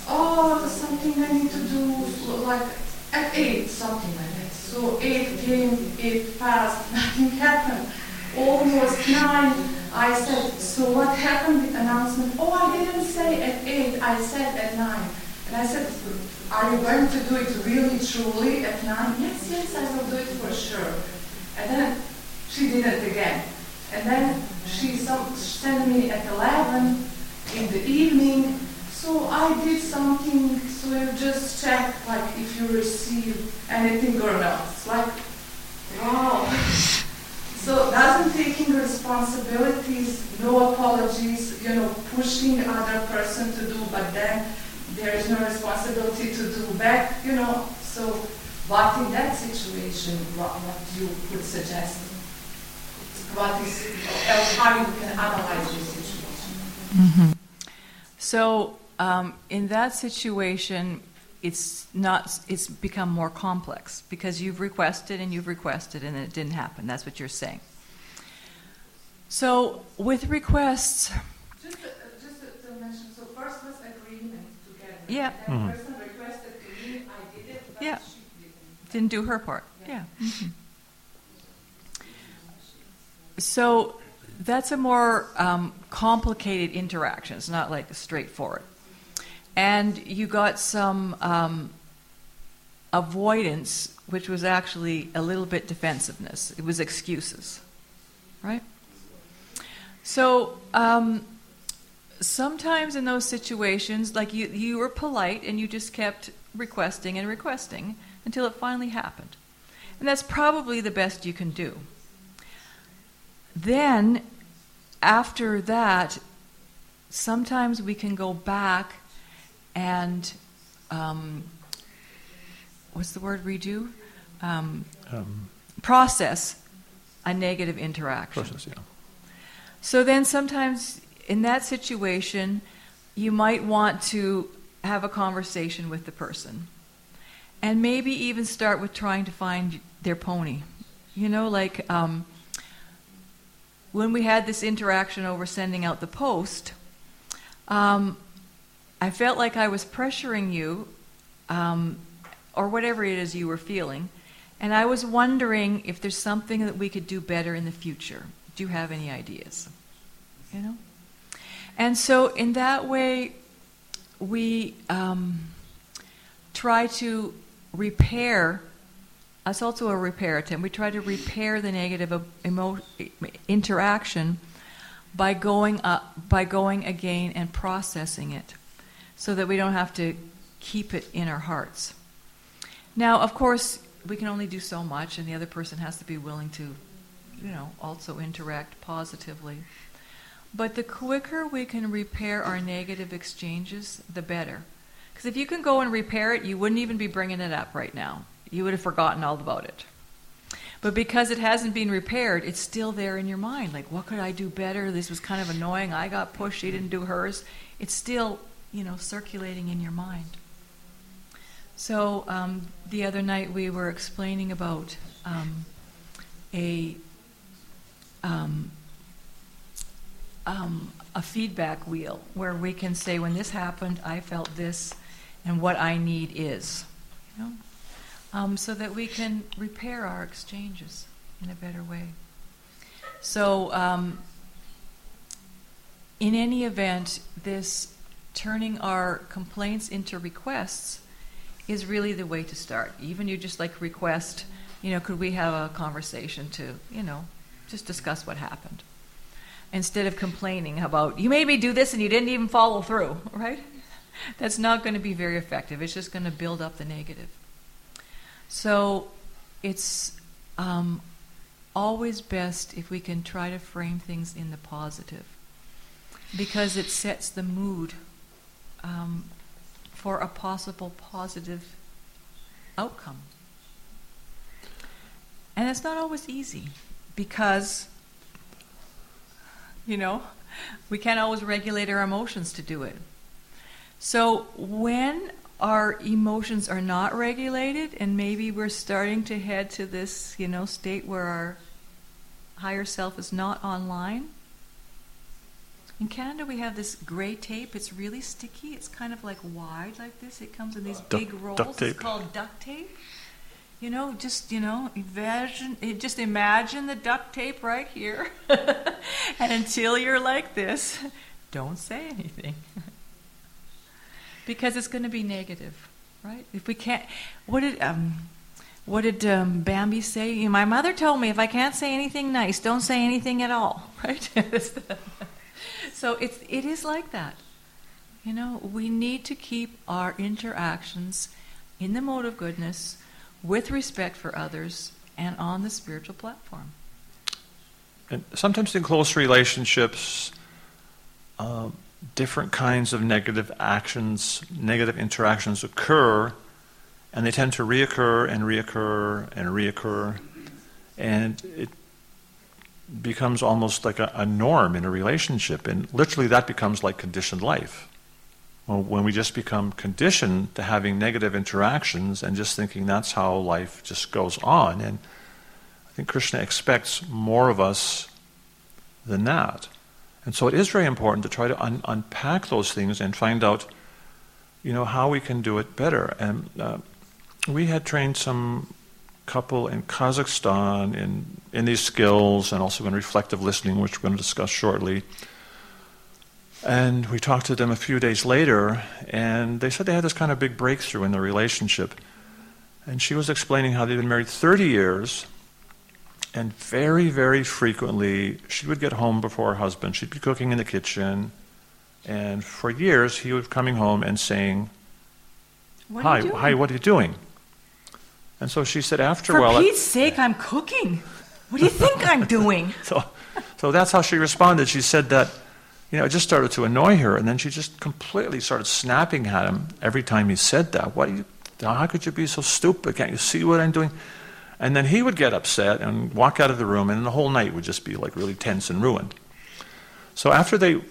Oh, something I need to do, so like at eight, something like that. So eight came, eight passed, nothing happened. Almost nine, I said, so what happened with announcement? Oh, I didn't say at eight, I said at nine. And I said, are you going to do it really, truly at nine? Yes, yes, I will do it for sure. And then she did it again. And then she some, sent me at eleven in the evening. So I did something, so you just check like if you receive anything or not. It's like, wow. So doesn't taking responsibilities, no apologies, you know, pushing other person to do, but then there is no responsibility to do back, you know. So what in that situation, what, what you would suggest? What is, how you can analyze this situation? Mm-hmm. So um, in that situation, it's not. It's become more complex because you've requested and you've requested and it didn't happen. That's what you're saying. So with requests, just uh, just to, to mention. So first was agreement together. Yeah. And Mhm. the person requested to me, I did it, but Yeah. she didn't. didn't do her part. Yeah. Yeah. Mm-hmm. So that's a more um, complicated interaction. It's not like straightforward. And you got some um, avoidance, which was actually a little bit defensiveness. It was excuses, right? So um, sometimes in those situations, like you, you were polite and you just kept requesting and requesting until it finally happened. And that's probably the best you can do. Then, after that, sometimes we can go back and, um, what's the word, redo? Um, Um, process a negative interaction. process, yeah. So then sometimes in that situation, you might want to have a conversation with the person. And maybe even start with trying to find their pony. You know, like um, when we had this interaction over sending out the post, um, I felt like I was pressuring you, um, or whatever it is you were feeling, and I was wondering if there's something that we could do better in the future. Do you have any ideas? You know? And so in that way, we um, try to repair. That's also a repair attempt. We try to repair the negative emo- interaction by going up, by going again and processing it, so that we don't have to keep it in our hearts. Now, of course, we can only do so much, and the other person has to be willing to, you know, also interact positively. But the quicker we can repair our negative exchanges, the better. Because if you can go and repair it, you wouldn't even be bringing it up right now. You would have forgotten all about it. But because it hasn't been repaired, it's still there in your mind. Like, what could I do better? This was kind of annoying. I got pushed. She didn't do hers. It's still, you know, circulating in your mind. So um, the other night we were explaining about um, a um, um, a feedback wheel where we can say, when this happened, I felt this, and what I need is, you know. Um, so that we can repair our exchanges in a better way. So, um, in any event, this turning our complaints into requests is really the way to start. Even you just like request, you know, could we have a conversation to, you know, just discuss what happened. Instead of complaining about, you made me do this and you didn't even follow through, right? That's not going to be very effective. It's just going to build up the negative. So it's um, always best if we can try to frame things in the positive, because it sets the mood um, for a possible positive outcome. And it's not always easy, because, you know, we can't always regulate our emotions to do it. So when our emotions are not regulated, and maybe we're starting to head to this, you know, state where our higher self is not online. In Canada, we have this gray tape. It's really sticky. It's kind of like wide like this. It comes in these Duck, big rolls. duct tape. It's called duct tape. You know, just, you know, imagine, just imagine the duct tape right here. And until you're like this, don't say anything. Because it's going to be negative, right? If we can't, what did um, what did um, Bambi say? My mother told me if I can't say anything nice, don't say anything at all, right? So it's it is like that, you know. We need to keep our interactions in the mode of goodness, with respect for others, and on the spiritual platform. And sometimes in close relationships, uh, different kinds of negative actions, negative interactions occur, and they tend to reoccur and reoccur and reoccur, and it becomes almost like a, a norm in a relationship, and literally that becomes like conditioned life. Well, when we just become conditioned to having negative interactions and just thinking that's how life just goes on, and I think Krishna expects more of us than that. And so it is very important to try to un- unpack those things and find out, you know, how we can do it better. And uh, we had trained some couple in Kazakhstan in, in these skills, and also in reflective listening, which we're going to discuss shortly. And we talked to them a few days later, and they said they had this kind of big breakthrough in their relationship. And she was explaining how they'd been married thirty years, and very, very frequently, she would get home before her husband. She'd be cooking in the kitchen, and for years, he would be coming home and saying, What hi, are you doing? hi, what are you doing? And so she said after For a while... Pete's sake, I'm cooking. What do you think I'm doing? So, so that's how she responded. She said that, you know, it just started to annoy her, and then she just completely started snapping at him every time he said that. What? Are you, how could you be so stupid? Can't you see what I'm doing? And then he would get upset and walk out of the room, and the whole night would just be like really tense and ruined. So after they,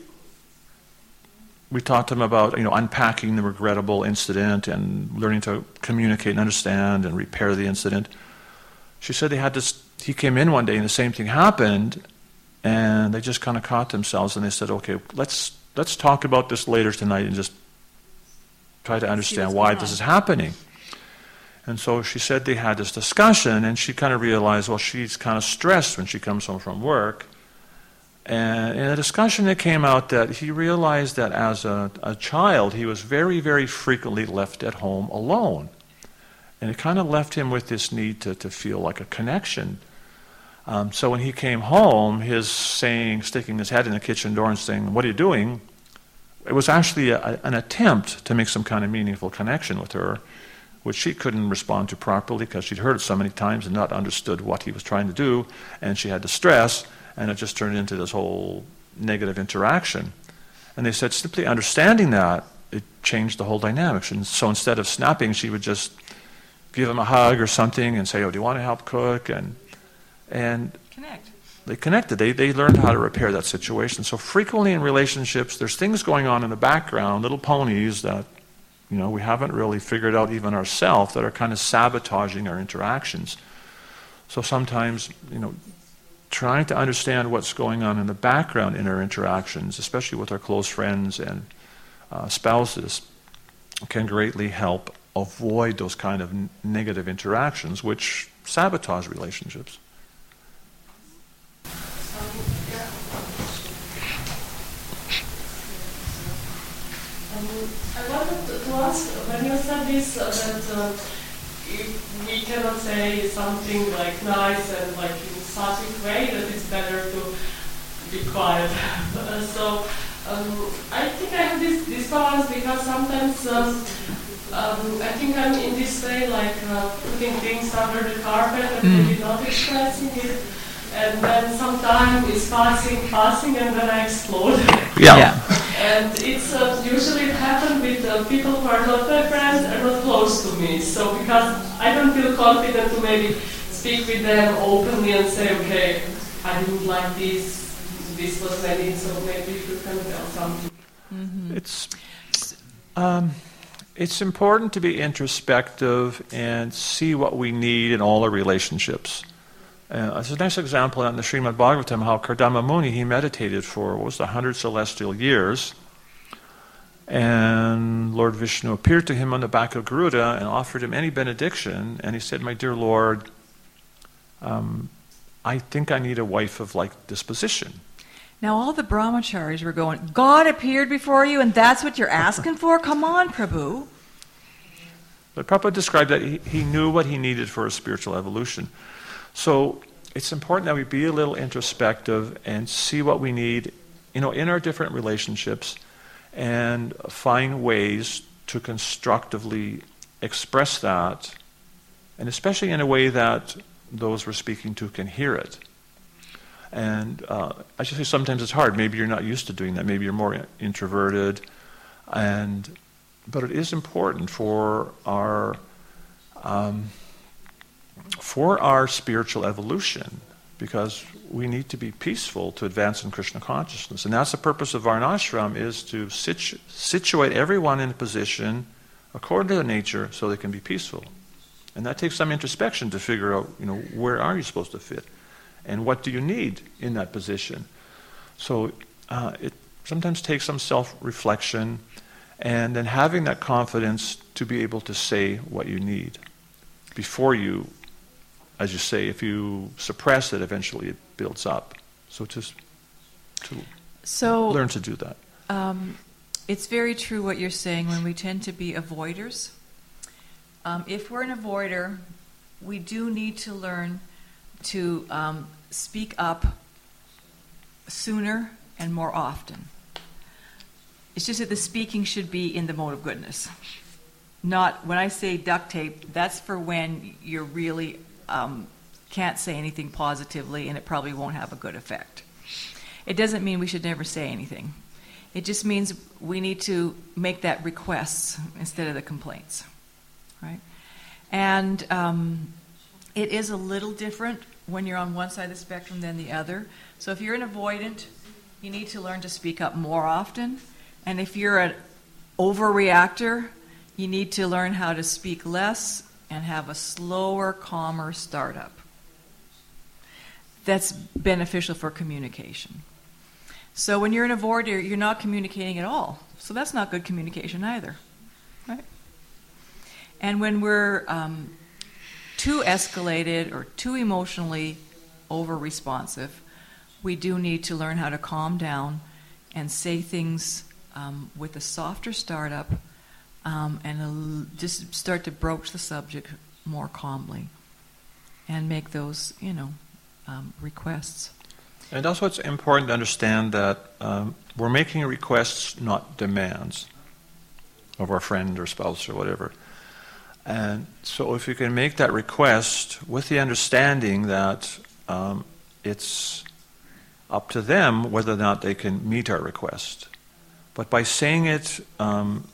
we talked to him about, you know, unpacking the regrettable incident and learning to communicate and understand and repair the incident. She said they had this, he came in one day and the same thing happened, and they just kind of caught themselves, and they said, okay, let's let's talk about this later tonight and just try to understand why this is happening. And so she said they had this discussion, and she kind of realized, well, she's kind of stressed when she comes home from work. And in a discussion, it came out that he realized that as a, a child, he was very, very frequently left at home alone. And it kind of left him with this need to, to feel like a connection. Um, so when he came home, his saying, sticking his head in the kitchen door and saying, what are you doing? It was actually a, an attempt to make some kind of meaningful connection with her, which she couldn't respond to properly because she'd heard it so many times and not understood what he was trying to do, and she had to stress, and it just turned into this whole negative interaction. And they said simply understanding that, it change the whole dynamics. And so instead of snapping, she would just give him a hug or something and say, oh, do you want to help cook? And and Connect. they connected. They, they learned how to repair that situation. So frequently in relationships, there's things going on in the background, little ponies that, you know, we haven't really figured out even ourselves, that are kind of sabotaging our interactions. So sometimes, you know, trying to understand what's going on in the background in our interactions, especially with our close friends and uh, spouses, can greatly help avoid those kind of n- negative interactions which sabotage relationships. I wanted to, to ask, when you said this, uh, that uh, if we cannot say something like nice and like in such a way that it's better to be quiet. uh, so um, I think I have this, this balance because sometimes um, um, I think I'm in this way, like uh, putting things under the carpet and Mm. maybe not expressing it. And then some time is passing, passing, and then I explode. Yeah. And it's uh, usually it happens with uh, people who are not my friends and not close to me. So because I don't feel confident to maybe speak with them openly and say, okay, I didn't like this, this was maybe, so maybe you can tell something. Mm-hmm. It's um, it's important to be introspective and see what we need in all our relationships. Uh, it's a nice example in the Srimad Bhagavatam how Kardama Muni, he meditated for, what was the, one hundred celestial years. And Lord Vishnu appeared to him on the back of Garuda and offered him any benediction. And he said, my dear Lord, um, I think I need a wife of like disposition. Now all the brahmacharis were going, God appeared before you and that's what you're asking for? Come on, Prabhu. But Prabhupada described that he, he knew what he needed for a spiritual evolution. So it's important that we be a little introspective and see what we need, you know, in our different relationships and find ways to constructively express that, and especially in a way that those we're speaking to can hear it. And uh, I should say sometimes it's hard. Maybe you're not used to doing that. Maybe you're more introverted. And but it is important for our um, for our spiritual evolution, because we need to be peaceful to advance in Krishna consciousness. And that's the purpose of Varnashram, is to situ- situate everyone in a position according to their nature so they can be peaceful. And that takes some introspection to figure out, you know, where are you supposed to fit? And what do you need in that position? So uh, it sometimes takes some self-reflection and then having that confidence to be able to say what you need before you, as you say, if you suppress it, eventually it builds up. So just to So learn to do that. Um, it's very true what you're saying when we tend to be avoiders. Um, if we're an avoider, we do need to learn to um, speak up sooner and more often. It's just that the speaking should be in the mode of goodness. Not, when I say duct tape, that's for when you're really um, can't say anything positively and it probably won't have a good effect. It doesn't mean we should never say anything. It just means we need to make that requests instead of the complaints, right? And um, it is a little different when you're on one side of the spectrum than the other. So if you're an avoidant, you need to learn to speak up more often. And if you're an overreactor, you need to learn how to speak less and have a slower, calmer startup. That's beneficial for communication. So when you're an avoider, you're not communicating at all. So that's not good communication either, right? And when we're um, too escalated or too emotionally over-responsive, we do need to learn how to calm down and say things um, with a softer startup um, and a, just start to broach the subject more calmly and make those, you know, um, requests. And also it's important to understand that um, we're making requests, not demands of our friend or spouse or whatever. And so if you can make that request with the understanding that um, it's up to them whether or not they can meet our request. But by saying it um,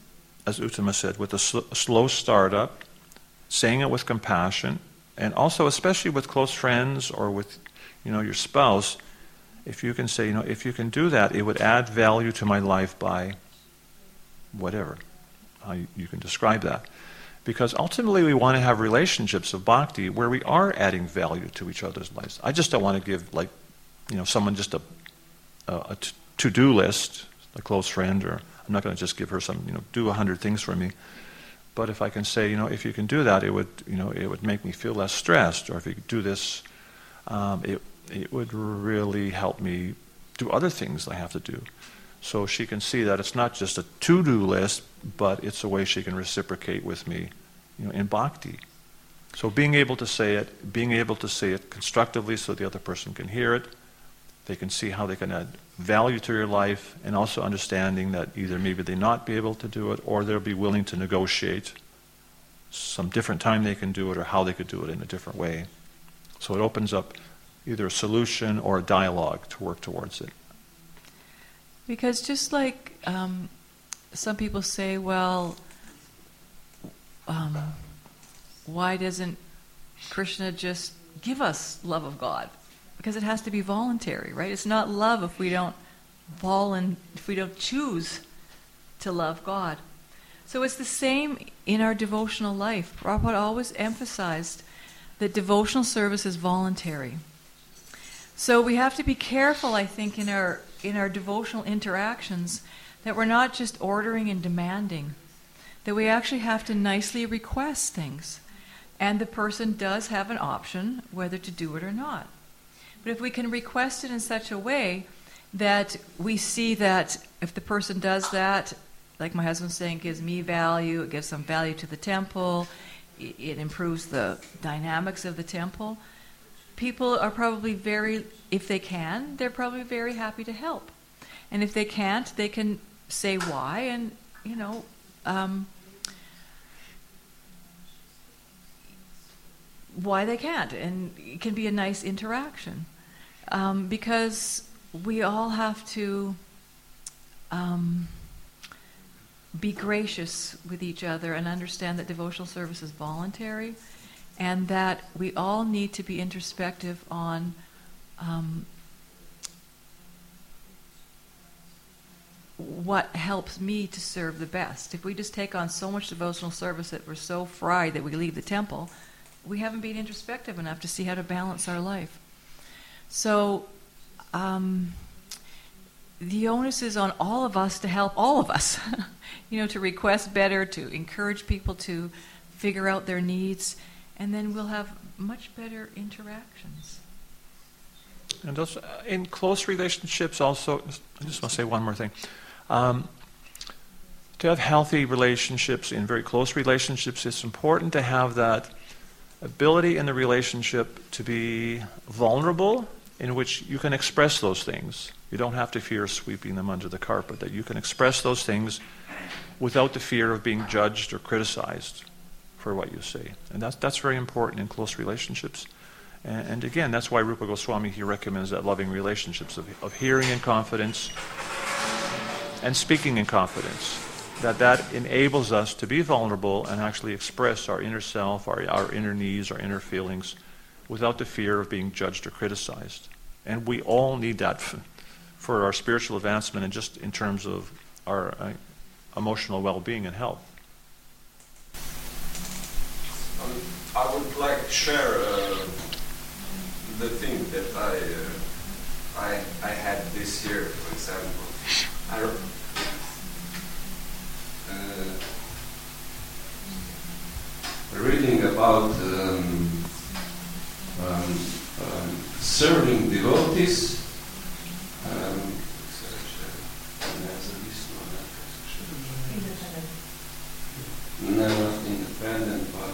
as Uttama said, with a, sl- a slow startup, saying it with compassion, and also especially with close friends or with, you know, your spouse, if you can say, you know, if you can do that, it would add value to my life by whatever. How you, you can describe that. Because ultimately we want to have relationships of bhakti where we are adding value to each other's lives. I just don't want to give, like, you know, someone just a, a, a t- to-do list, a close friend, or I'm not going to just give her some, you know, do a hundred things for me. But if I can say, you know, if you can do that, it would, you know, it would make me feel less stressed. Or if you could do this, um, it it would really help me do other things I have to do. So she can see that it's not just a to-do list, but it's a way she can reciprocate with me, you know, in bhakti. So being able to say it, being able to say it constructively so the other person can hear it, they can see how they can add value to your life, and also understanding that either maybe they not be able to do it, or they'll be willing to negotiate some different time they can do it, or how they could do it in a different way. So it opens up either a solution or a dialogue to work towards it. Because just like um, some people say, well, um, why doesn't Krishna just give us love of God? Because it has to be voluntary, right? It's not love if we don't volun- if we don't choose to love God. So it's the same in our devotional life. Prabhupada always emphasized that devotional service is voluntary. So we have to be careful, I think, in our in our devotional interactions, that we're not just ordering and demanding, that we actually have to nicely request things. And the person does have an option whether to do it or not. But if we can request it in such a way that we see that if the person does that, like my husband's saying, gives me value, it gives some value to the temple, it, it improves the dynamics of the temple, people are probably very, if they can, they're probably very happy to help. And if they can't, they can say why, and, you know, um, why they can't. And it can be a nice interaction. Um, because we all have to um, be gracious with each other and understand that devotional service is voluntary, and that we all need to be introspective on um, what helps me to serve the best. If we just take on so much devotional service that we're so fried that we leave the temple, we haven't been introspective enough to see how to balance our life. So um, the onus is on all of us to help all of us, you know, to request better, to encourage people to figure out their needs, and then we'll have much better interactions. And also, uh, in close relationships also, I just want to say one more thing. Um, to have healthy relationships, in very close relationships, it's important to have that ability in the relationship to be vulnerable, in which you can express those things. You don't have to fear sweeping them under the carpet, that you can express those things without the fear of being judged or criticized for what you say. And that's that's very important in close relationships. And, and again, that's why Rupa Goswami, he recommends that loving relationships of, of hearing in confidence and speaking in confidence. That that enables us to be vulnerable and actually express our inner self, our, our inner needs, our inner feelings, without the fear of being judged or criticized. And we all need that f- for our spiritual advancement and just in terms of our uh, emotional well-being and health. Um, I would like to share uh, the thing that I, uh, I I had this year, for example. I, uh, reading about um, um, um, serving devotees. Um, no, not independent, but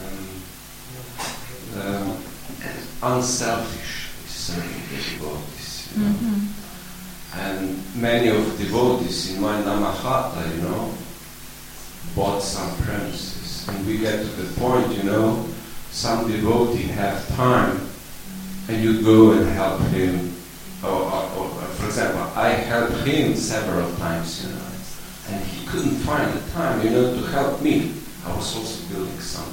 um, um, unselfish serving the devotees. You know? Mm-hmm. And many of devotees in my Namahata, you know, bought some premises. And we get to the point, you know, some devotee have time, and you go and help him. Or, or, or for example, I helped him several times, you know, and he couldn't find the time, you know, to help me. I was also building some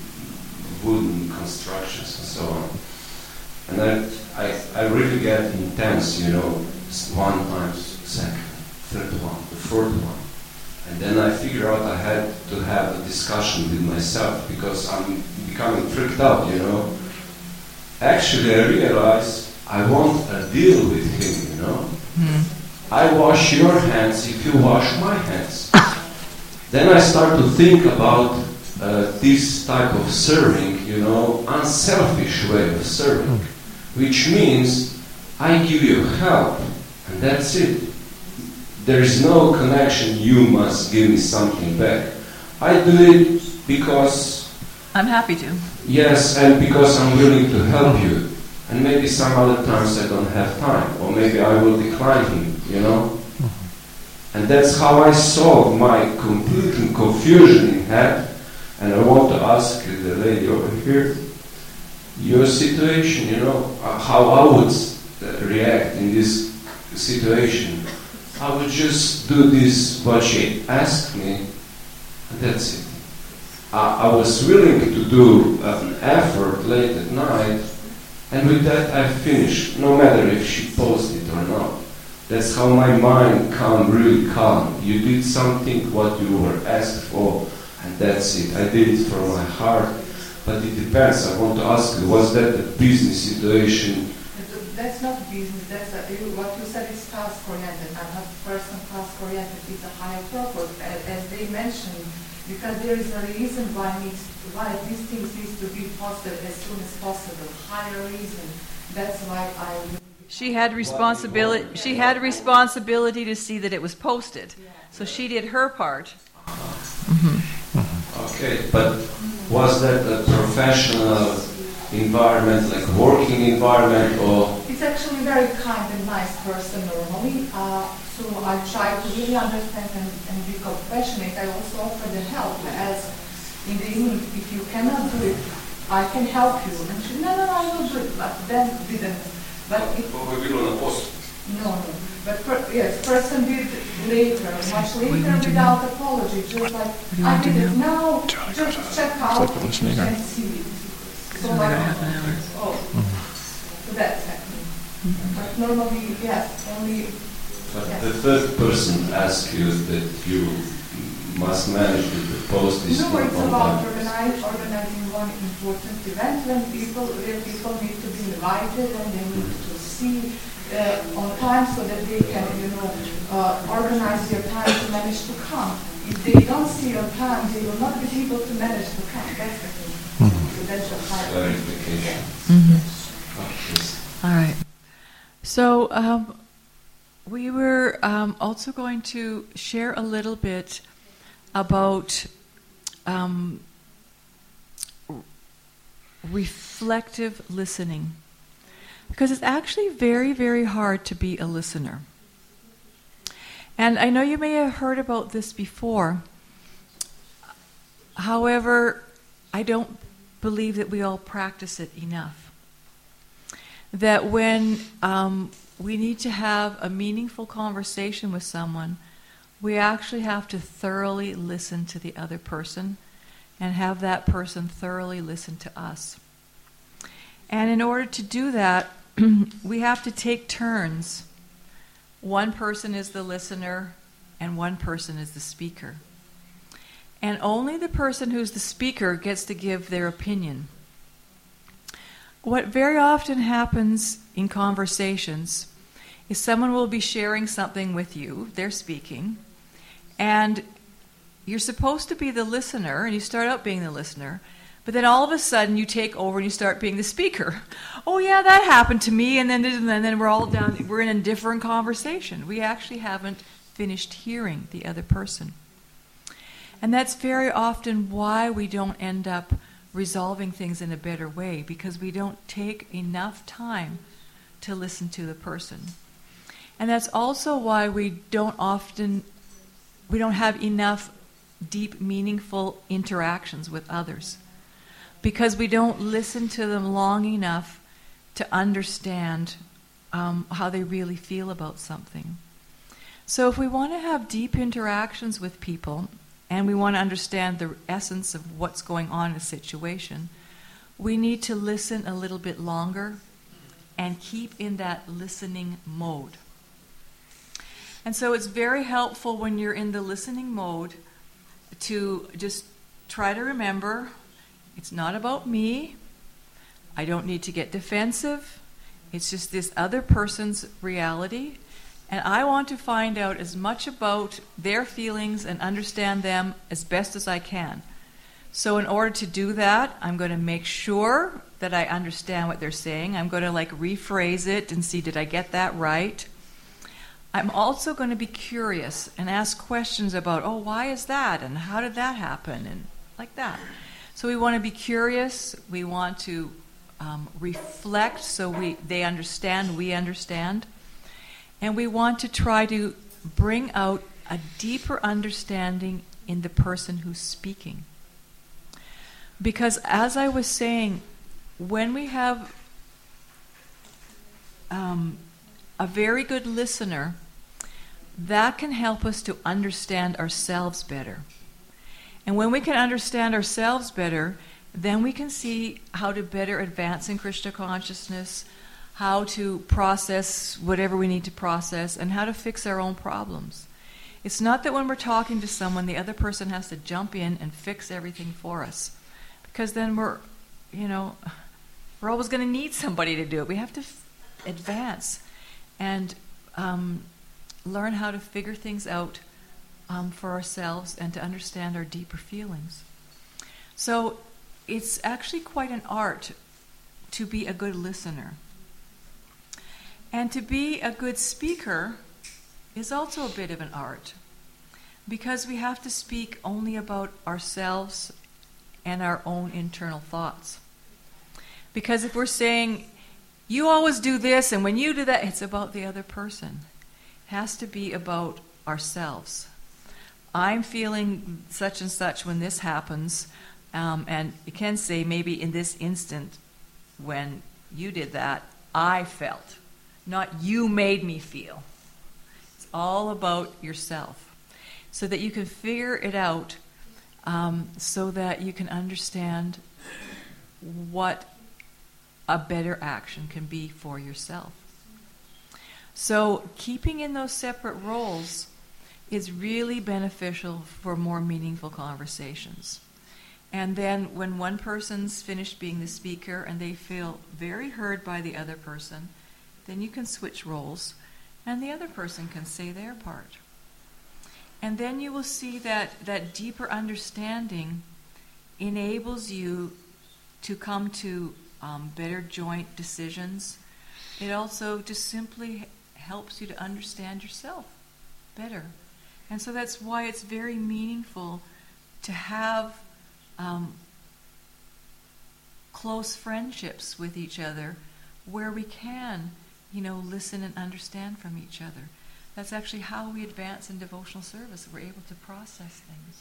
wooden constructions and so on. And I, I, I really get intense, you know, one time, second, third one, the fourth one. And then I figure out I had to have a discussion with myself because I'm becoming freaked out, you know. Actually, I realize I want a deal with him, you know. Mm. I wash your hands if you wash my hands. Then I start to think about uh, this type of serving, you know, unselfish way of serving, which means I give you help and that's it. There is no connection, you must give me something back. I do it because... I'm happy to. Yes, and because I'm willing to help you. And maybe some other times I don't have time, or maybe I will decline him, you know? And that's how I solve my complete confusion in head. And I want to ask the lady over here, your situation, you know, how I would react in this situation. I would just do this, what she asked me, and that's it. I, I was willing to do an effort late at night, and with that I finished, no matter if she posed it or not. That's how my mind calm, really calm. You did something what you were asked for, and that's it. I did it from my heart, but it depends. I want to ask you, was that a business situation? That's not business, that's a, you, what you said is task-oriented. I'm not person task-oriented, it's a higher purpose, as, as they mentioned, because there is a reason why needs, why these things need to be posted as soon as possible, higher reason. That's why I... She had responsibility, she had responsibility to see that it was posted, so she did her part. Mm-hmm. Okay, but was that a professional environment, like working environment, or... It's actually very kind and nice person normally, uh, so I try to really understand and, and be compassionate. I also offer the help, as in the evening, if you cannot do it, I can help you. And she, no, no, no, I will do it, but then didn't. But it, no, no, but per, yes, person did later, much later without apology, just like, I did it now, just check out and see it. So like, oh, so that's happening. Mm-hmm. But normally, yes, only... But yes. The third person asks you that you must manage to post this... No, it's about organize, organizing one important event when people, where people need to be invited and they need to see uh, on time so that they can, you know, uh, organize their time to manage to come. If they don't see on time, they will not be able to manage to come. That's the thing. Mm-hmm. So that's a high clarification. Mm-hmm. All right. So um, we were um, also going to share a little bit about um, reflective listening, because it's actually very, very hard to be a listener. And I know you may have heard about this before. However, I don't believe that we all practice it enough. That when um, we need to have a meaningful conversation with someone, we actually have to thoroughly listen to the other person and have that person thoroughly listen to us. And in order to do that, we have to take turns. One person is the listener and one person is the speaker. And only the person who's the speaker gets to give their opinion. What very often happens in conversations is someone will be sharing something with you, they're speaking, and you're supposed to be the listener, and you start out being the listener, but then all of a sudden you take over and you start being the speaker. Oh yeah, that happened to me, and then and then we're all down, we're in a different conversation. We actually haven't finished hearing the other person. And that's very often why we don't end up resolving things in a better way, because we don't take enough time to listen to the person. And that's also why we don't often, we don't have enough deep, meaningful interactions with others, because we don't listen to them long enough to understand um, how they really feel about something. So if we want to have deep interactions with people and we want to understand the essence of what's going on in a situation, we need to listen a little bit longer and keep in that listening mode. And so it's very helpful when you're in the listening mode to just try to remember, it's not about me. I don't need to get defensive. It's just this other person's reality. And I want to find out as much about their feelings and understand them as best as I can. So in order to do that, I'm going to make sure that I understand what they're saying. I'm going to like rephrase it and see, did I get that right? I'm also going to be curious and ask questions about, oh, why is that? And how did that happen? And like that. So we want to be curious. We want to um, reflect so we they understand, we understand. And we want to try to bring out a deeper understanding in the person who's speaking. Because as I was saying, when we have um, a very good listener, that can help us to understand ourselves better. And when we can understand ourselves better, then we can see how to better advance in Krishna consciousness, how to process whatever we need to process, and how to fix our own problems. It's not that when we're talking to someone, the other person has to jump in and fix everything for us. Because then we're, you know, we're always going to need somebody to do it. We have to f- advance and um, learn how to figure things out um, for ourselves and to understand our deeper feelings. So it's actually quite an art to be a good listener. And to be a good speaker is also a bit of an art, because we have to speak only about ourselves and our own internal thoughts. Because if we're saying, you always do this, and when you do that, it's about the other person. It has to be about ourselves. I'm feeling such and such when this happens, um, and you can say, maybe in this instant, when you did that, I felt. Not you made me feel. It's all about yourself. So that you can figure it out, um, so that you can understand what a better action can be for yourself. So keeping in those separate roles is really beneficial for more meaningful conversations. And then when one person's finished being the speaker and they feel very heard by the other person, then you can switch roles and the other person can say their part. And then you will see that that deeper understanding enables you to come to um, better joint decisions. It also just simply helps you to understand yourself better. And so that's why it's very meaningful to have um, close friendships with each other where we can, you know, listen and understand from each other. That's actually how we advance in devotional service. We're able to process things.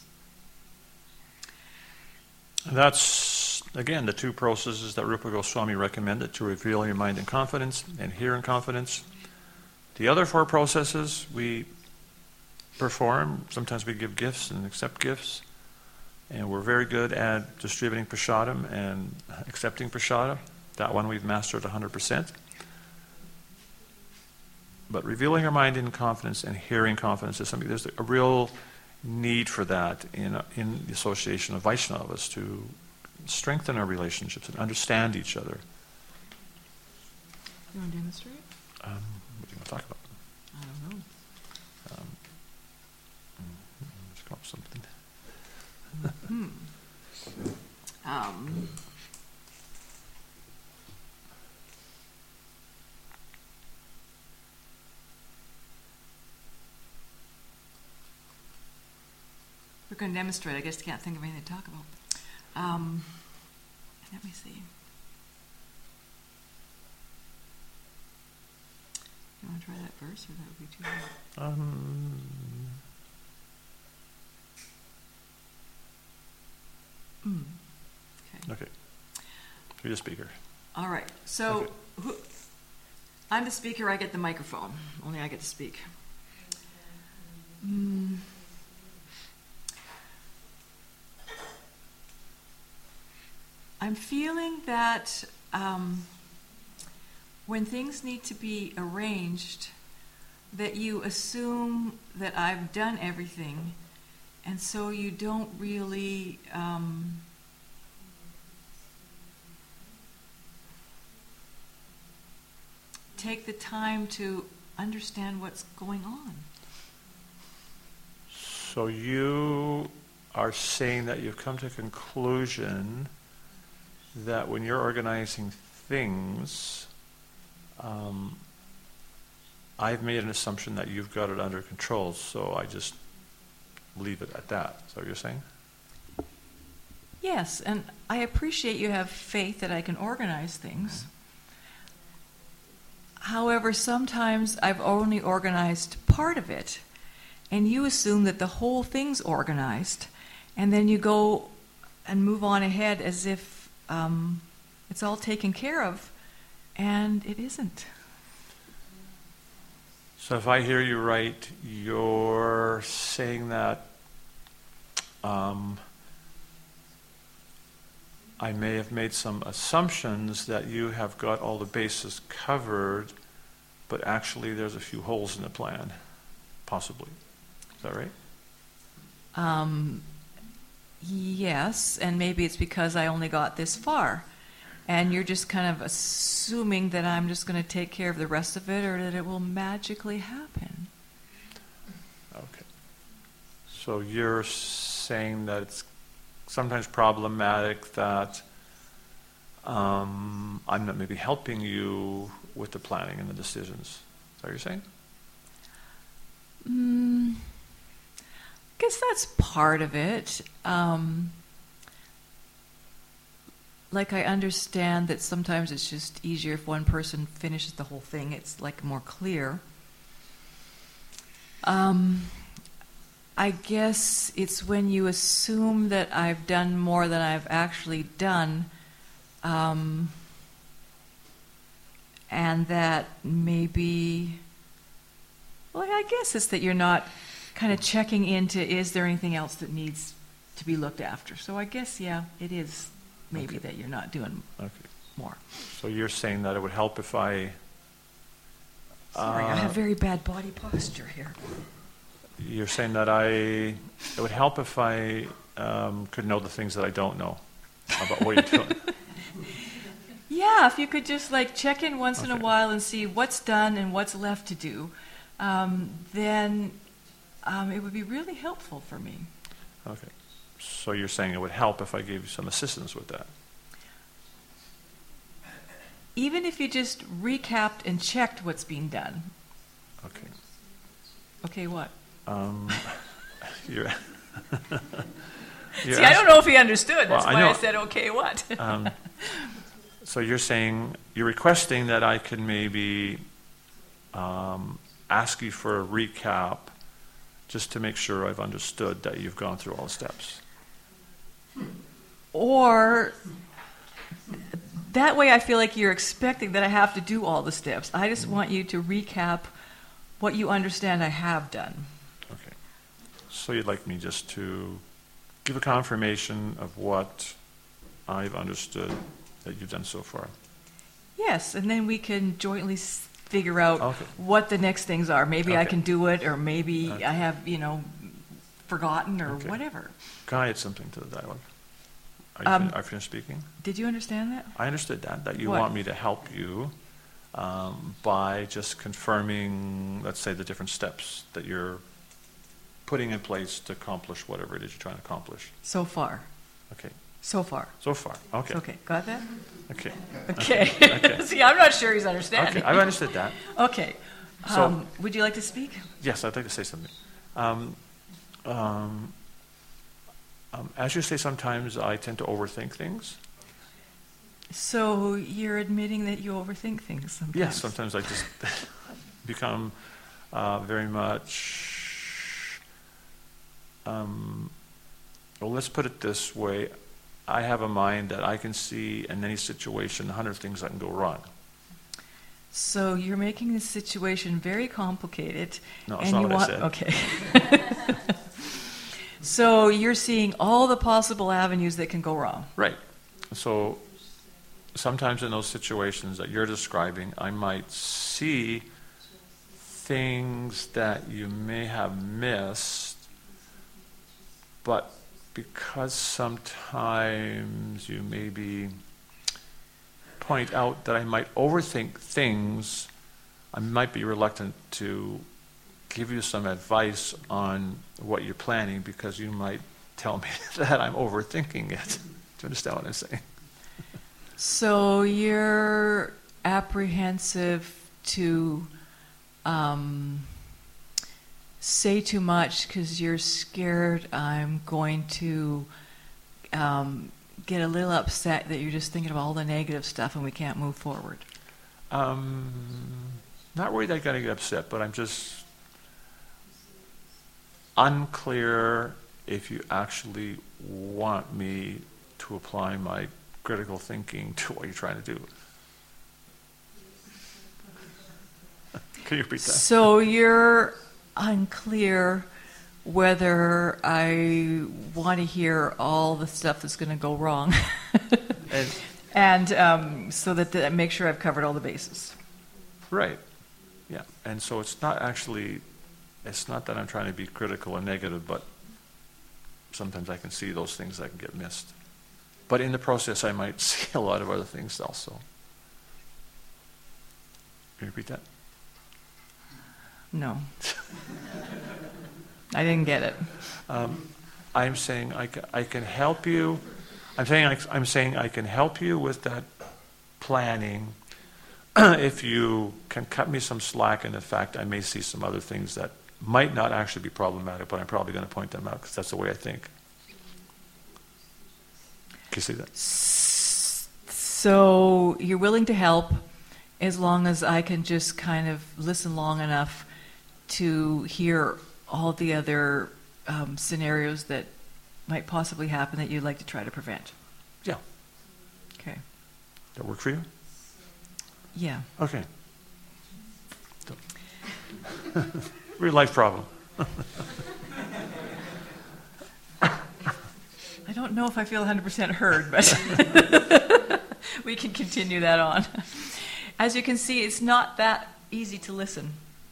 That's, again, the two processes that Rupa Goswami recommended, to reveal your mind in confidence and hear in confidence. The other four processes we perform. Sometimes we give gifts and accept gifts. And we're very good at distributing prasadam and accepting prasadam. That one we've mastered one hundred percent. But revealing our mind in confidence and hearing confidence is something, there's a real need for that in, in the association of Vaishnavas to strengthen our relationships and understand each other. You want to demonstrate? Um, what do you want to talk about? I don't know. Um, let's come up with something. Hmm. Um. We're going to demonstrate. I guess I can't think of anything to talk about. Um, let me see. You want to try that first, or that would be too hard? Um, Mm. Okay. okay. You're the speaker. All right. So Okay. who, I'm the speaker. I get the microphone. Only I get to speak. Mm. I'm feeling that um, when things need to be arranged, that you assume that I've done everything, and so you don't really um, take the time to understand what's going on. So you are saying that you've come to a conclusion that when you're organizing things, um, I've made an assumption that you've got it under control, so I just leave it at that. Is that what you're saying? Yes, and I appreciate you have faith that I can organize things. However, sometimes I've only organized part of it, and you assume that the whole thing's organized, and then you go and move on ahead as if um, it's all taken care of, and it isn't. So if I hear you right, you're saying that um, I may have made some assumptions that you have got all the bases covered, but actually there's a few holes in the plan, possibly. Is that right? Um, yes, and maybe it's because I only got this far. And you're just kind of assuming that I'm just going to take care of the rest of it, or that it will magically happen. Okay. So you're saying that it's sometimes problematic that um, I'm not maybe helping you with the planning and the decisions. Is that what you're saying? Mm, I guess that's part of it. Um, like I understand that sometimes it's just easier if one person finishes the whole thing. It's like more clear. Um, I guess it's when you assume that I've done more than I've actually done, um, and that maybe, well, I guess it's that you're not kind of checking into, is there anything else that needs to be looked after? So I guess, yeah, it is maybe Okay. that you're not doing Okay. more. So you're saying that it would help if I... Sorry, I uh, have very bad body posture here. You're saying that I... It would help if I um, could know the things that I don't know about what you're doing. Yeah, if you could just like check in once in a Okay. while and see what's done and what's left to do, um, then um, it would be really helpful for me. Okay. So you're saying it would help if I gave you some assistance with that. Even if you just recapped and checked what's being done. Okay. Okay, what? Um, you're See, I don't know if he understood. That's Well, I why I, know- said, okay, what? Um, so you're saying, you're requesting that I could maybe um, ask you for a recap just to make sure I've understood that you've gone through all the steps. Or that way I feel like you're expecting that I have to do all the steps. I just want you to recap what you understand I have done. Okay. So you'd like me just to give a confirmation of what I've understood that you've done so far. Yes, and then we can jointly s- figure out Okay. what the next things are. Maybe I Okay. can do it, or maybe Okay. I have, you know, forgotten, or Okay. whatever. Can I add something to the dialogue? Are you, Um, fin- are you finished speaking? Did you understand that? I understood that, that you What? want me to help you um, by just confirming, let's say, the different steps that you're putting in place to accomplish whatever it is you're trying to accomplish. So far. Okay. So far. So far. Okay. Okay, got that? Okay. Okay. Okay. See, I'm not sure he's understanding. Okay. I've understood that. Okay. So- Um, would you like to speak? Yes, I'd like to say something. Um, um, um, as you say, sometimes I tend to overthink things. So you're admitting that you overthink things sometimes? Yes, sometimes I just become uh, very much. Um, well, let's put it this way. I have a mind that I can see in any situation a hundred things that can go wrong. So you're making this situation very complicated. No, that's and not you what I want, said. Okay. So you're seeing all the possible avenues that can go wrong. Right. So sometimes in those situations that you're describing, I might see things that you may have missed, but because sometimes you maybe point out that I might overthink things, I might be reluctant to give you some advice on what you're planning because you might tell me that I'm overthinking it. Do you understand what I'm saying? So you're apprehensive to um, say too much because you're scared I'm going to um, get a little upset that you're just thinking of all the negative stuff and we can't move forward. Um, not worried I'm going to get upset, but I'm just unclear if you actually want me to apply my critical thinking to what you're trying to do. Can you repeat that? So you're unclear whether I want to hear all the stuff that's going to go wrong, And, and um, so that I make sure I've covered all the bases. right. Yeah. And so it's not actually, it's not that I'm trying to be critical or negative, but sometimes I can see those things that can get missed. But in the process, I might see a lot of other things also. Can you repeat that? No. I didn't get it. Um, I'm saying I can, I can help you. I'm saying I, I'm saying I can help you with that planning if you can cut me some slack in the fact I may see some other things that might not actually be problematic, but I'm probably going to point them out because that's the way I think. Can you see that? So you're willing to help as long as I can just kind of listen long enough to hear all the other um, scenarios that might possibly happen that you'd like to try to prevent. Yeah. Okay. That work for you? Yeah. Okay. Real life problem. I don't know if I feel one hundred percent heard, but we can continue that on. As you can see, it's not that easy to listen.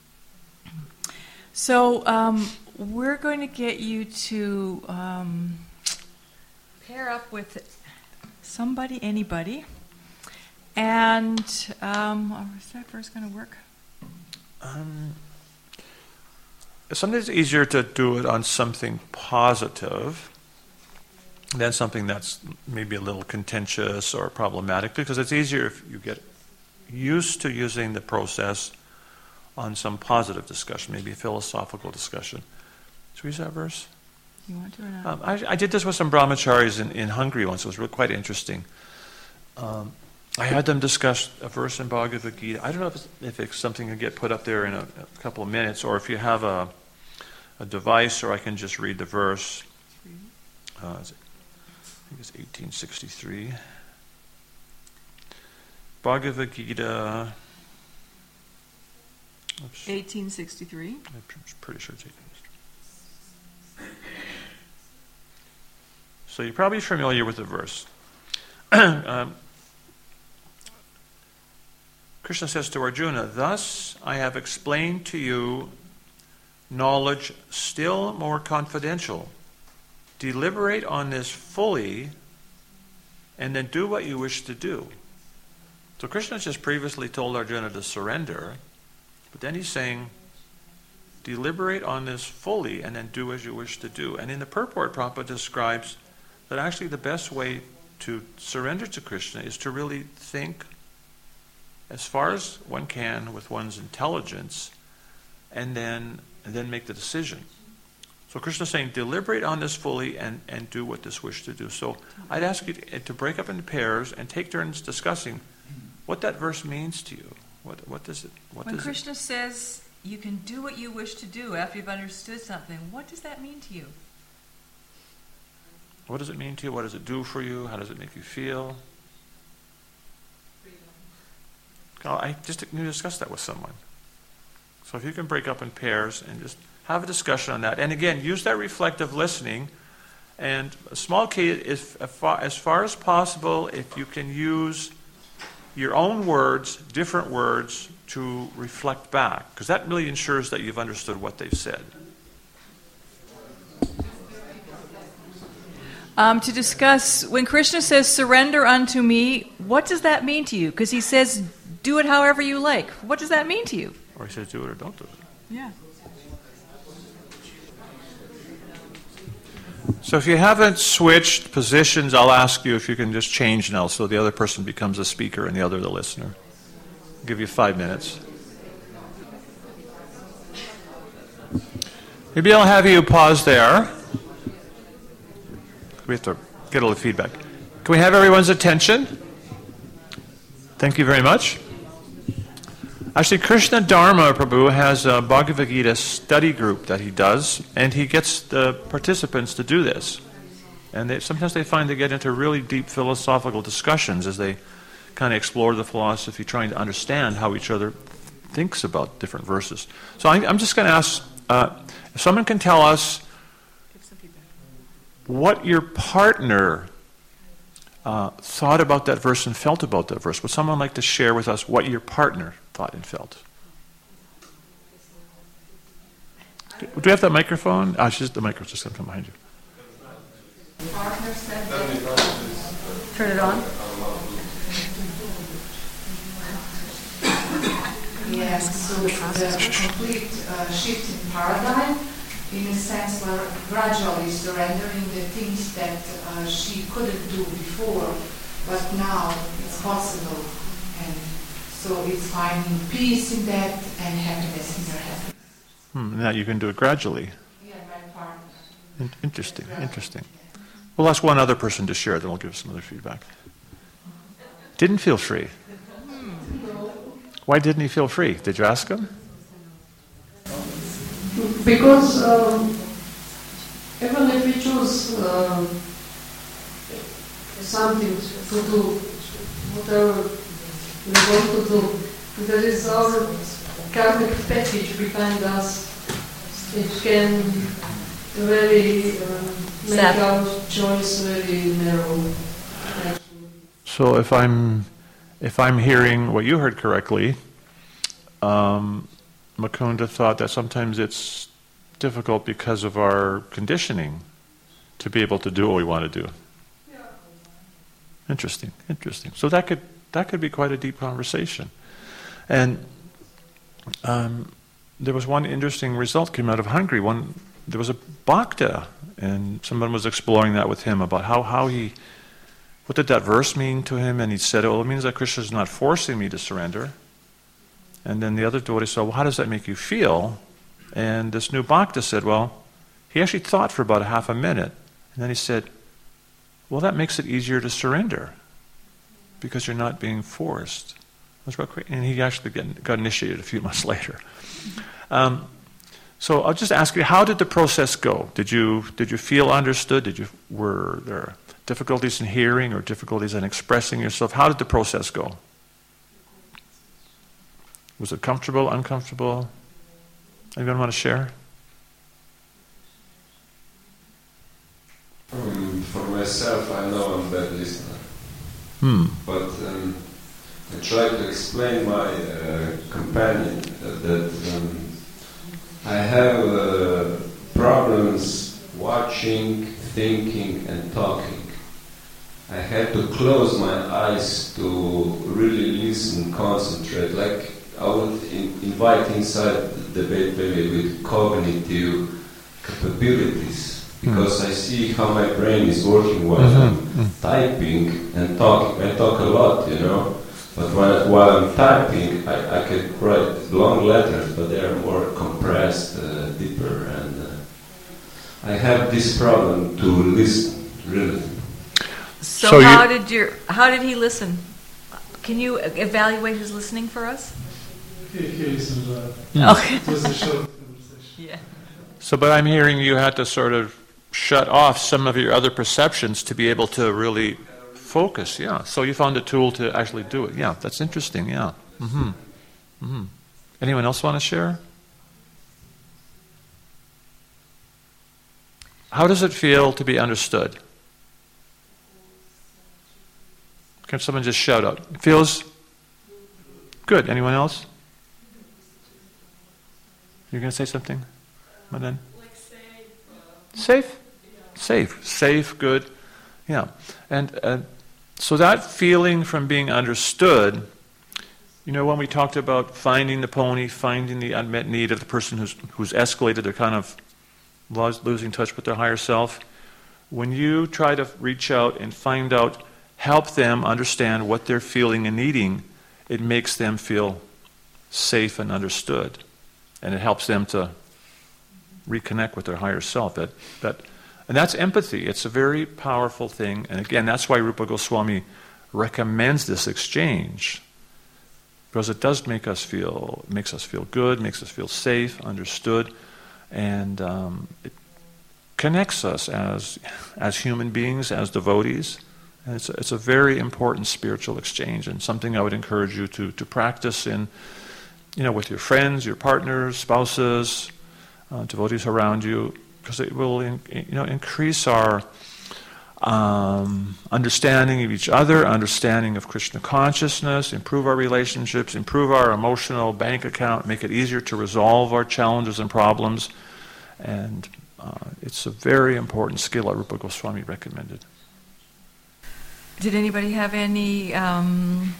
So um, we're going to get you to um, pair up with somebody, anybody. And um, is that verse going to work? Um, sometimes it's easier to do it on something positive than something that's maybe a little contentious or problematic, because it's easier if you get used to using the process on some positive discussion, maybe a philosophical discussion. Should we use that verse? You want to or not? Um, I, I did this with some brahmacharis in, in Hungary once. It was really quite interesting. Um, I had them discuss a verse in Bhagavad Gita. I don't know if it's, if it's something to get put up there in a, a couple of minutes, or if you have a, a device, or I can just read the verse. Uh, is it, I think it's eighteen sixty-three. Bhagavad Gita. Oops. eighteen sixty-three. I'm pretty sure it's eighteen. So you're probably familiar with the verse. um, Krishna says to Arjuna, "Thus I have explained to you knowledge still more confidential. Deliberate on this fully, and then do what you wish to do." So Krishna just previously told Arjuna to surrender, but then he's saying, deliberate on this fully, and then do as you wish to do. And in the purport, Prabhupada describes that actually the best way to surrender to Krishna is to really think as far as one can with one's intelligence, and then and then make the decision. So Krishna is saying, deliberate on this fully and, and do what this wish to do. So I'd ask you to, to break up into pairs and take turns discussing what that verse means to you. What what does it what When does Krishna it, says you can do what you wish to do after you've understood something, what does that mean to you? what does it mean to you? What does it do for you? How does it make you feel? I just need to discuss that with someone. So if you can break up in pairs and just have a discussion on that. And again, use that reflective listening. And a small key is, as far as possible, if you can use your own words, different words, to reflect back. Because that really ensures that you've understood what they've said. Um, to discuss, when Krishna says, surrender unto me, what does that mean to you? Because he says, do it however you like. What does that mean to you? Or he says, do it or don't do it. Yeah. So if you haven't switched positions, I'll ask you if you can just change now so the other person becomes a speaker and the other the listener. I'll give you five minutes. Maybe I'll have you pause there. We have to get a little feedback. Can we have everyone's attention? Thank you very much. Actually, Krishna Dharma Prabhu has a Bhagavad Gita study group that he does, and he gets the participants to do this. And they, sometimes they find they get into really deep philosophical discussions as they kind of explore the philosophy, trying to understand how each other thinks about different verses. So I, I'm just going to ask, uh, if someone can tell us what your partner uh, thought about that verse and felt about that verse. Would someone like to share with us what your partner thought and felt? Do we have that microphone? Ah, it's just the microphone's just going to come behind you. Partner said that. Turn it on. Yes, so the complete uh, shift in paradigm, in a sense, where gradually surrendering the things that uh, she couldn't do before, but now it's possible, and so it's finding peace in that and happiness in her happiness. Hmm, now you can do it gradually. Yeah, my partner. In- interesting, interesting. We'll ask one other person to share, then we'll give some other feedback. Didn't feel free. Why didn't he feel free? Did you ask him? Because um, even if we choose um, something to do, whatever we want to do, there is our karmic package behind us, which can really uh, make Snap. our choice very narrow. Actually. So if I'm if I'm hearing what you heard correctly, um, Mukunda thought that sometimes it's difficult because of our conditioning to be able to do what we want to do. Yeah. Interesting, interesting. So that could that could be quite a deep conversation. And um, there was one interesting result came out of Hungary. One there was a bhakta, and someone was exploring that with him about how how he. What did that verse mean to him? And he said, well, it means that Krishna is not forcing me to surrender. And then the other devotee said, well, how does that make you feel? And this new bhakta said, well, he actually thought for about a half a minute. And then he said, well, that makes it easier to surrender because you're not being forced. That's what, and he actually got, got initiated a few months later. Um, so I'll just ask you, how did the process go? Did you did you feel understood? Did you were there difficulties in hearing or difficulties in expressing yourself? How did the process go? Was it comfortable, uncomfortable? Anyone want to share? Um, for myself, I know I'm a bad listener. Hmm. But um, I try to explain my uh, companion uh, that um, I have uh, problems watching, thinking, and talking. I had to close my eyes to really listen, concentrate. Like I would in, invite inside the debate maybe with cognitive capabilities, because mm. I see how my brain is working while mm-hmm. I'm typing and talking. I talk a lot, you know, but when, while I'm typing, I, I can write long letters, but they are more compressed, uh, deeper, and uh, I have this problem to listen, really. So, So how you- did your how did he listen? Can you evaluate his listening for us? He, he listened well. Okay. It was a short conversation. Yeah. So, but I'm hearing you had to sort of shut off some of your other perceptions to be able to really focus. Yeah. So you found a tool to actually do it. Yeah, that's interesting. Yeah. Mm-hmm. Mm-hmm. Anyone else want to share? How does it feel to be understood? Can someone just shout out? It feels good. Anyone else? You're going to say something, Madan? Like safe. Uh, Safe? yeah. Safe. Safe, good. Yeah. And uh, so that feeling from being understood, you know, when we talked about finding the pony, finding the unmet need of the person who's who's escalated, they're kind of losing touch with their higher self. When you try to reach out and find out, help them understand what they're feeling and needing, it makes them feel safe and understood. And it helps them to reconnect with their higher self. That, that, and that's empathy. It's a very powerful thing. And again, that's why Rupa Goswami recommends this exchange. Because it does make us feel, makes us feel good, makes us feel safe, understood, and um, it connects us as as human beings, as devotees. And it's a, it's a very important spiritual exchange, and something I would encourage you to to practice in, you know, with your friends, your partners, spouses, uh, devotees around you, because it will, in, you know, increase our Um, understanding of each other, understanding of Krishna consciousness, improve our relationships, improve our emotional bank account, make it easier to resolve our challenges and problems. And uh, it's a very important skill that Rupa Goswami recommended. Did anybody have any um,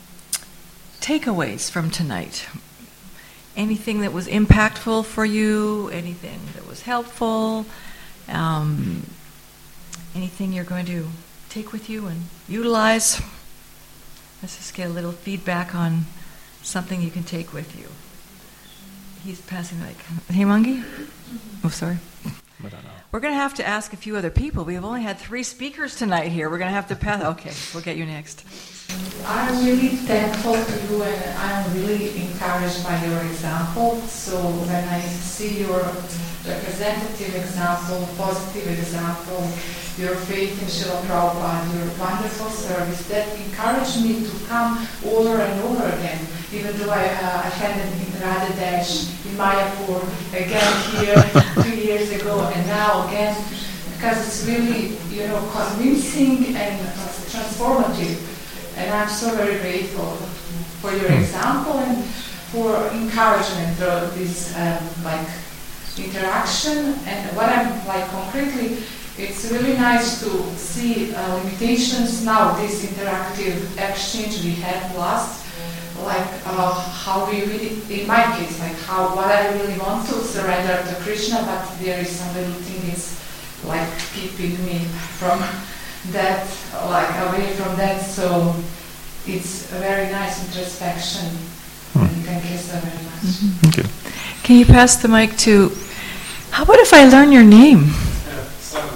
takeaways from tonight? Anything that was impactful for you? Anything that was helpful? Um, Anything you're going to take with you and utilize? Let's just get a little feedback on something you can take with you. He's passing the mic. Hey, Mangi? Oh, sorry. We're going to have to ask a few other people. We've only had three speakers tonight here. We're going to have to pass. Okay, we'll get you next. I'm really thankful to you, and I'm really encouraged by your example. So when I see your representative example, positive example, your faith in Srila Prabhupada, your wonderful service, that encouraged me to come over and over again. Even though I uh, attended in Radha Dash, in Mayapur, again here two years ago, and now again, because it's really, you know, convincing and transformative. And I'm so very grateful for your example and for encouragement of this um, like interaction. And what I'm like concretely, it's really nice to see uh, limitations now. This interactive exchange we had last, like uh, how we really, in my case, like how what I really want to surrender to Krishna, but there is some little thing is like keeping me from that, like away from that. So it's a very nice introspection. Hmm. And thank you so very much. Mm-hmm. Thank you. Can you pass the mic to, how about if I learn your name? Yeah, Simon.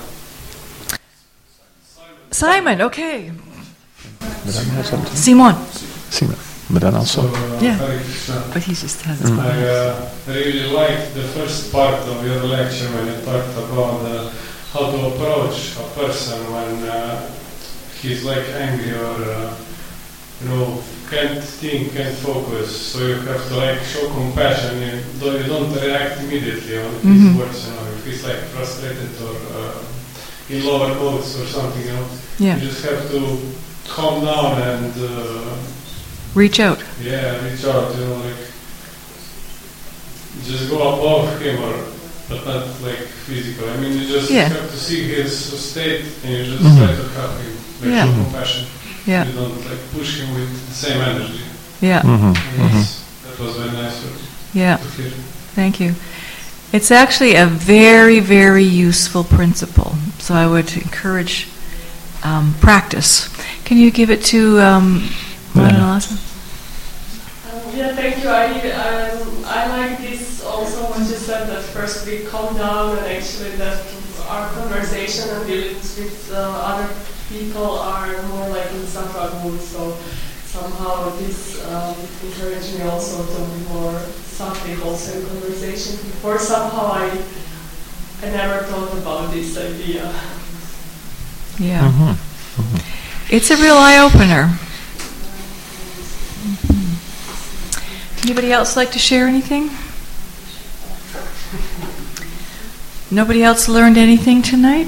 Simon. Simon, okay. Madan has something? Simon. Simon. Madan also. So, uh, Yeah. Hare Krishna. But he just has his Mm. phone. I uh, really liked the first part of your lecture when you talked about uh, how to approach a person when uh, he's like angry or uh, you know can't think, can't focus. So you have to like show compassion. You, though you don't react immediately on his Mhm. words. You know, if he's like frustrated or uh, in lower modes or something, you know, Yeah. you just have to calm down and uh, Reach out. yeah, reach out. You know, like just go above him or. But not like physical. I mean, you just Yeah. have to see his state and you just Mhm. try to help him. Like Yeah. show compassion. Yeah. You don't like push him with the same energy. Yeah. Mm-hmm. And that's- That was very nice Yeah. to hear. Thank you. It's actually a very, very useful principle. So I would encourage um, practice. Can you give it to um, Madanalasa? Um, yeah, thank you. I um, I like this also what you said, that first we calm down and actually that our conversation and dealings with uh, other people are more like in sattva mood. So somehow this um, encouraged me also to be more sattvic also in conversation. Before somehow I I never thought about this idea. Yeah. Mm-hmm. It's a real eye-opener. Anybody else like to share anything? Nobody else learned anything tonight?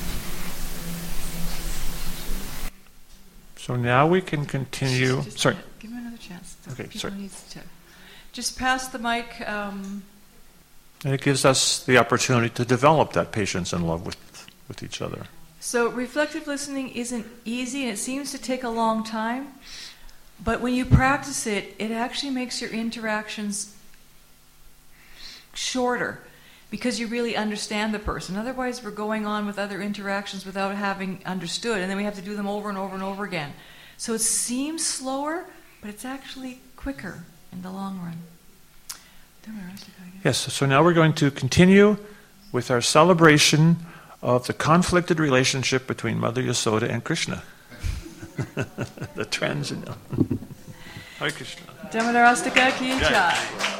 So now we can continue. Just, just Sorry. Give me another chance. Okay, People sorry. needs to just pass the mic. Um, And it gives us the opportunity to develop that patience and love with, with each other. so reflective listening isn't easy, and it seems to take a long time. But when you practice it, it actually makes your interactions shorter because you really understand the person. Otherwise, we're going on with other interactions without having understood, and then we have to do them over and over and over again. So it seems slower, but it's actually quicker in the long run. Yes, so now we're going to continue with our celebration of the conflicted relationship between Mother Yasoda and Krishna. The trends in Hare Krishna. Damodarastaka ki Jai. jai.